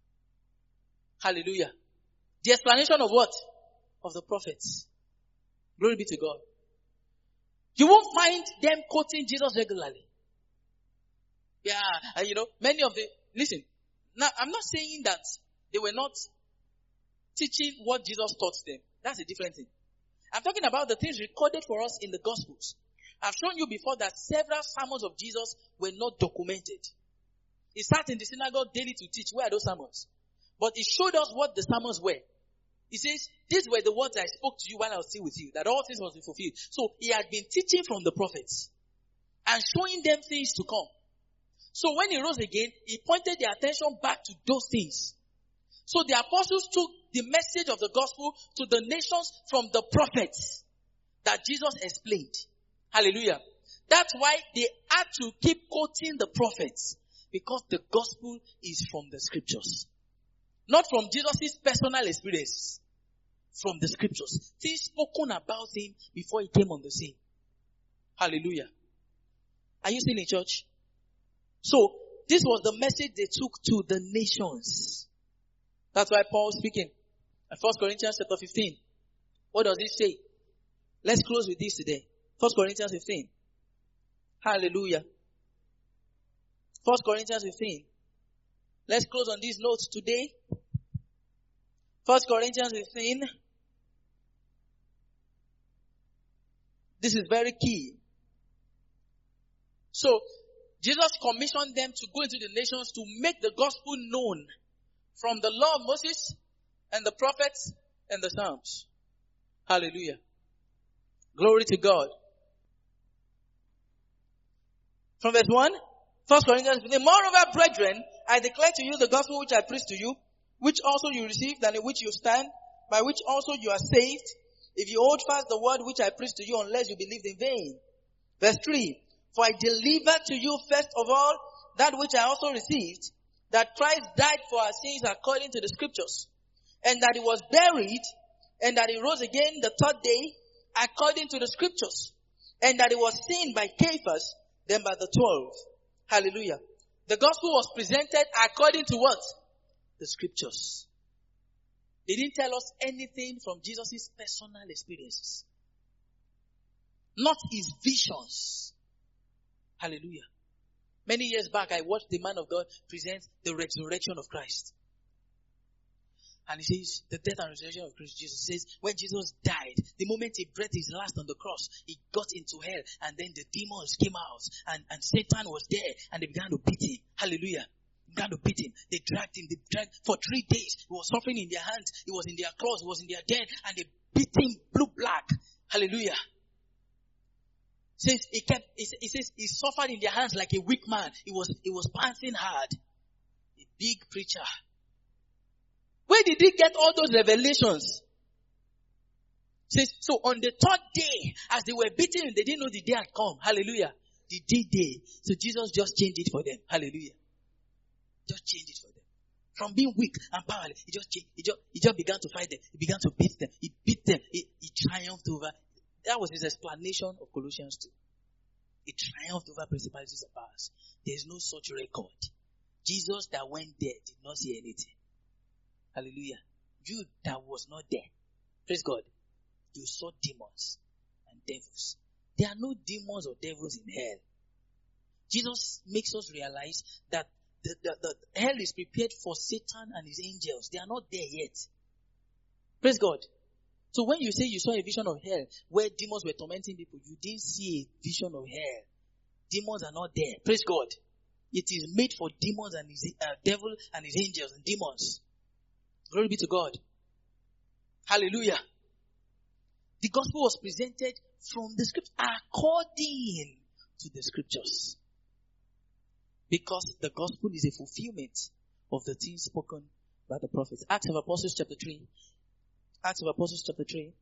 Hallelujah. The explanation of what? Of the prophets. Glory be to God. You won't find them quoting Jesus regularly. Yeah, and you know, many of the, listen, now I'm not saying that they were not teaching what Jesus taught them. That's a different thing. I'm talking about the things recorded for us in the Gospels. I've shown you before that several sermons of Jesus were not documented. He sat in the synagogue daily to teach. Where are those sermons? But he showed us what the sermons were. He says, these were the words I spoke to you while I was still with you, that all things must be fulfilled. So he had been teaching from the prophets and showing them things to come. So when he rose again, he pointed their attention back to those things. So the apostles took the message of the gospel to the nations from the prophets that Jesus explained. Hallelujah. That's why they had to keep quoting the prophets, because the gospel is from the scriptures. Not from Jesus' personal experience. From the scriptures. Things spoken about him before he came on the scene. Hallelujah. Are you still in church? So, this was the message they took to the nations. That's why Paul speaking. At First Corinthians chapter fifteen. What does it say? Let's close with this today. First Corinthians fifteen. Hallelujah. First Corinthians fifteen. Let's close on these notes today. First Corinthians fifteen. This is very key. So, Jesus commissioned them to go into the nations to make the gospel known from the law of Moses and the prophets and the Psalms. Hallelujah. Glory to God. From verse one, First Corinthians, moreover, brethren, I declare to you the gospel which I preached to you, which also you received and in which you stand, by which also you are saved, if you hold fast the word which I preached to you, unless you believed in vain. Verse three, for I delivered to you first of all that which I also received, that Christ died for our sins according to the scriptures, and that he was buried, and that he rose again the third day according to the scriptures, and that he was seen by Cephas, then by the twelve. Hallelujah. The gospel was presented according to what? The scriptures. They didn't tell us anything from Jesus' personal experiences. Not his visions. Hallelujah. Many years back, I watched the man of God present the resurrection of Christ. And he says, the death and resurrection of Christ Jesus says, when Jesus died, the moment he breathed his last on the cross, he got into hell, and then the demons came out, and, and Satan was there, and they began to beat him. Hallelujah. They began to beat him. They dragged him. They dragged for three days. He was suffering in their hands. He was in their claws. He was in their den, and they beat him blue black. Hallelujah. Says he kept. He says he suffered in their hands like a weak man. He was. He was panting hard. A big preacher. Where did he get all those revelations? Says, so on the third day, as they were beating him, they didn't know the day had come. Hallelujah. The D-Day. So Jesus just changed it for them. Hallelujah. Just changed it for them. From being weak and powerless, he just changed, he just, he just began to fight them. He began to beat them. He beat them. He, he triumphed over. That was his explanation of Colossians two. He triumphed over principalities and powers. There is no such record. Jesus that went there did not see anything. Hallelujah. You that was not there. Praise God. You saw demons and devils. There are no demons or devils in hell. Jesus makes us realize that the, the, the hell is prepared for Satan and his angels. They are not there yet. Praise God. So when you say you saw a vision of hell where demons were tormenting people, you didn't see a vision of hell. Demons are not there. Praise God. It is made for demons and his uh, devil and his angels and demons. Glory be to God. Hallelujah. The gospel was presented from the scriptures according to the scriptures. Because the gospel is a fulfillment of the things spoken by the prophets. Acts of Apostles chapter three. Acts of Apostles chapter three.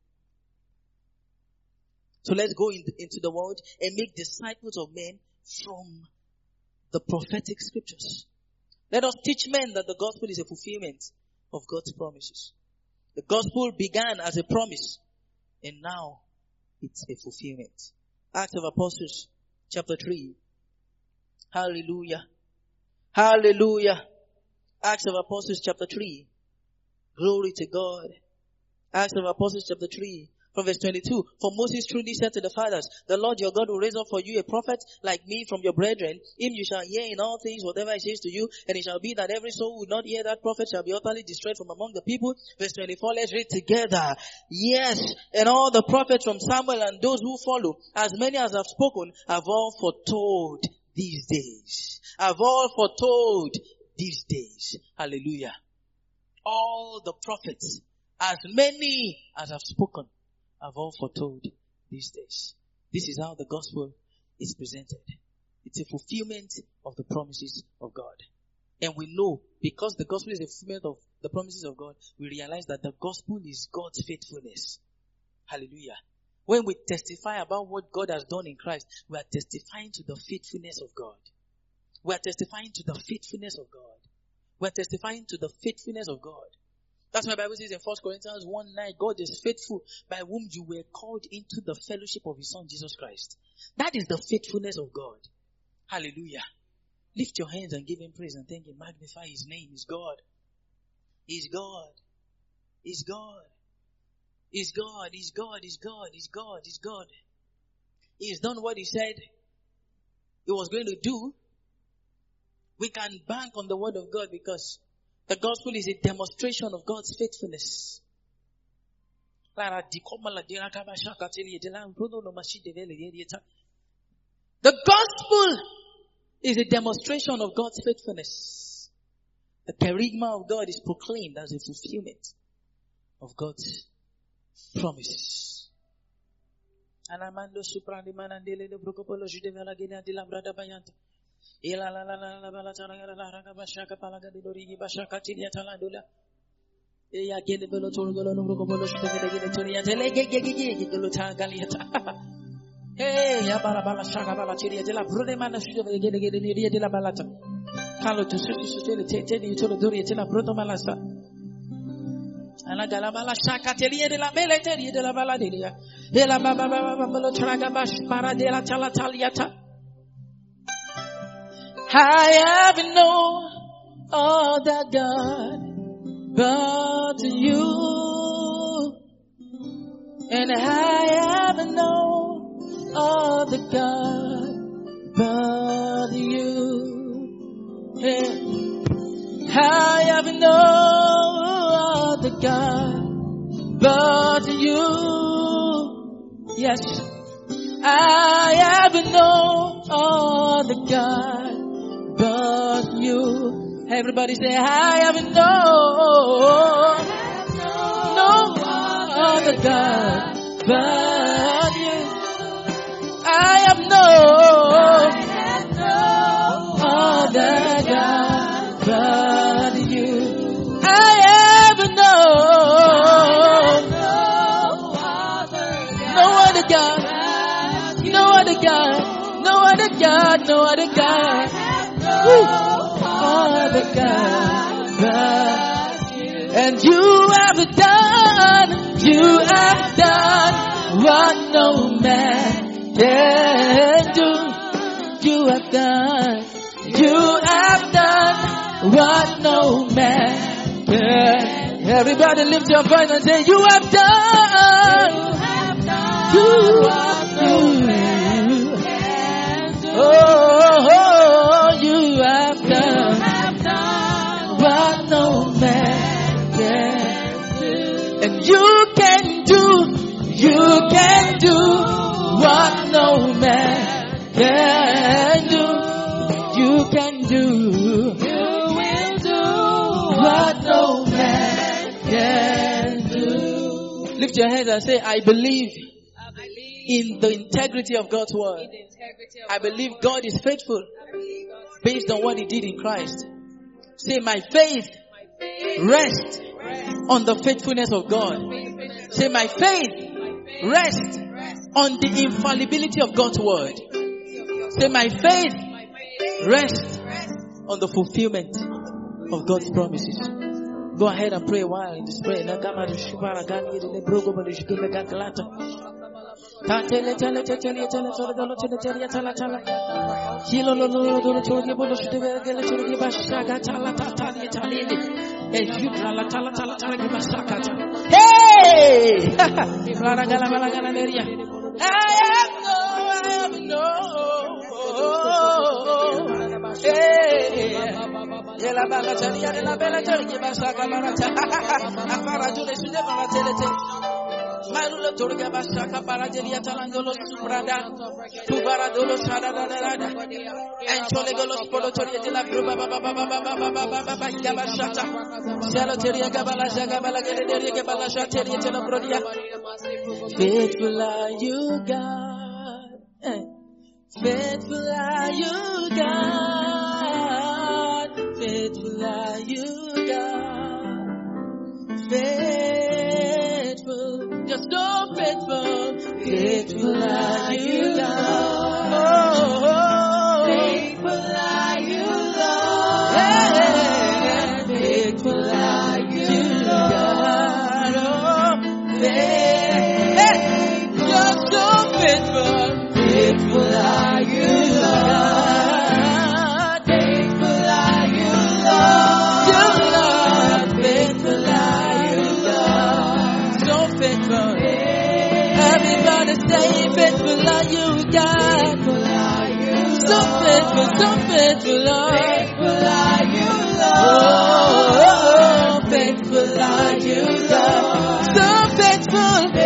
So let's go in the, into the world and make disciples of men from the prophetic scriptures. Let us teach men that the gospel is a fulfillment of God's promises. The gospel began as a promise, and now it's a fulfillment. Acts of Apostles, chapter three. Hallelujah. Hallelujah. Acts of Apostles, chapter three. Glory to God. Acts of Apostles, chapter three. From verse twenty-two, for Moses truly said to the fathers, the Lord your God will raise up for you a prophet like me from your brethren. Him you shall hear in all things whatever he says to you, and it shall be that every soul who will not hear that prophet shall be utterly destroyed from among the people. Verse twenty-four, let's read together. Yes, and all the prophets from Samuel and those who follow, as many as have spoken, have all foretold these days. Have all foretold these days. Hallelujah. All the prophets, as many as have spoken, have all foretold these days. This is how the gospel is presented. It's a fulfillment of the promises of God. And we know, because the gospel is a fulfillment of the promises of God, we realize that the gospel is God's faithfulness. Hallelujah. When we testify about what God has done in Christ, we are testifying to the faithfulness of God. We are testifying to the faithfulness of God. We are testifying to the faithfulness of God. That's why the Bible says in First Corinthians one nine, God is faithful, by whom you were called into the fellowship of his Son, Jesus Christ. That is the faithfulness of God. Hallelujah. Lift your hands and give him praise and thank him. Magnify his name. He's God. He's God. He's God. He's God. He's God. He's God. He's God. He's God. He's done what he said he was going to do. We can bank on the word of God because the gospel is a demonstration of God's faithfulness. The gospel is a demonstration of God's faithfulness. The charisma of God is proclaimed as a fulfillment of God's promises. Anamando suprandi manandele de brokopolo judevela gena de la brada bayanta. Ila la la la la la tara la la raga bashaka palaga de dorigi bashaka tilia talandula. Eya gele belo torgolo no brokopolo judevela gena toria tele ge ge ge ge gelo tagaliata. Hey, ya bala bala shaka bala tilia de la brode mana judevela gena gena niria de la balata. Kalo tu su su tele tele ni tolo doria de la brodo malasa. Ana gala bala shaka telia de la bele telia de la bala delia. De la baba baba baba traga bash para de la tala taliata. I have known all that God brought to you, and I have known all that God brought to you. Yeah. I have known all that God brought to you. Yes, I have known all that God brought you. Everybody say, I have known, know all that God brought you. I have known all that God brought you. I have known no other God, no other God, no other God, no other God. Woo. Other God, God. And you have done, you have done what no man can do. You have done, you have done what no man can. Everybody lift your voice and say, you have done, you have done, you have done. Oh, oh, oh, you have done what no man can do. And you can do, you can do what no man can do. You can do, you will do what no man can do. Lift your hands and say, I believe in the integrity of God's word. I believe God is faithful based on what He did in Christ. Say, my faith rests on the faithfulness of God. Say, my faith rests on the infallibility of God's word. Say, my faith rests on the fulfillment of God's promises. Go ahead and pray a while in this prayer. Tantele tele tele tele tele tele tele tele tele tele. Kilo lo lo lo lo tole bolo shute gele tole bashaka tala tala tala. E yudra la tala tala tala bashaka tala. Hey! Rara gala gala gala neria. I have no, I have no. Hey! Ela bala tali ela bela tali bashaka mara tala. Afara jule shute mara tele tele. Marulo torga bashaka parajelia talangolo subrada tubara dolo shada da da da enchole golo spolo toria de la gruba baba baba baba baba baba gaba shata shalo teria gabala shagabala gele gabala shateria tela brodia. Faithful are you, God, faithful are you, God, faithful are you, God, faithful. You're so faithful, faithful are you, God. Oh, oh, oh. Faithful are you, Lord. Yeah. Faithful are you, God. Oh, faithful. Hey. You're so faithful, faithful are you, Lord. Faithful are you, Lord. You, Lord, faithful are you, Lord. So faithful. Everybody say, faithful are you, God. Faithful are you, so faithful, so faithful, Lord. Faithful are you, Lord. Oh, oh, oh, faithful are you, God. So faithful,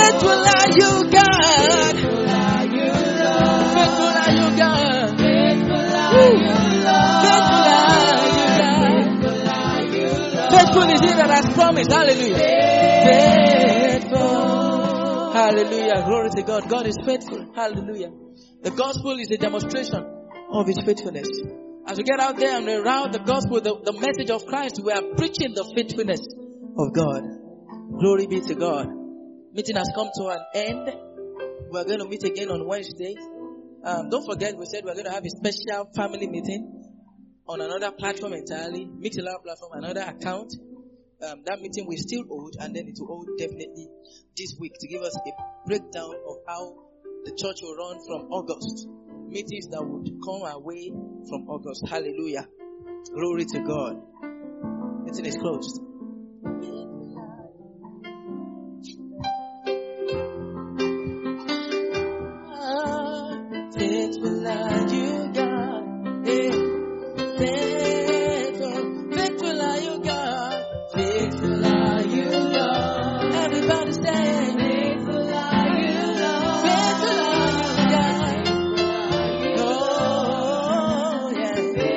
Faithful are you, God. Faithful are you, God. Faithful are you, God. Faithful is he that has promised. Hallelujah. Faithful. Hallelujah. Glory to God. God is faithful. Hallelujah. The gospel is a demonstration of his faithfulness. As we get out there and around the gospel, the, the message of Christ, we are preaching the faithfulness of God. Glory be to God. Meeting has come to an end. We're going to meet again on Wednesday. Um, don't forget, we said we're going to have a special family meeting on another platform entirely. Mixlr platform, another account. Um, that meeting will still hold, and then it will hold definitely this week to give us a breakdown of how the church will run from August. Meetings that would come our way from August. Hallelujah. Glory to God. Meeting is closed. Faithful are you, God. Faithful, faithful are you, God. Faithful are you, Lord. Everybody say, faithful are you, Lord. Faithful are you, God. Oh, yeah.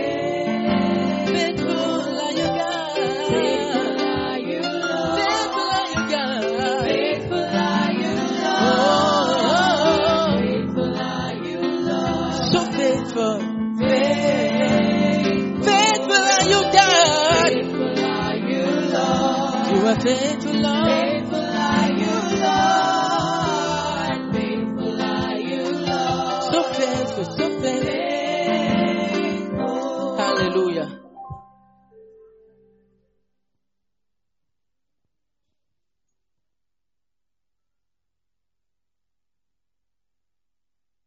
Faithful are you, God. Faithful are you, Lord. Faithful are you, God. Faithful are you, Lord. Oh, faithful are you, Lord. So faithful. Faithful are you, God. Faithful are you, Lord. You are faithful, Lord.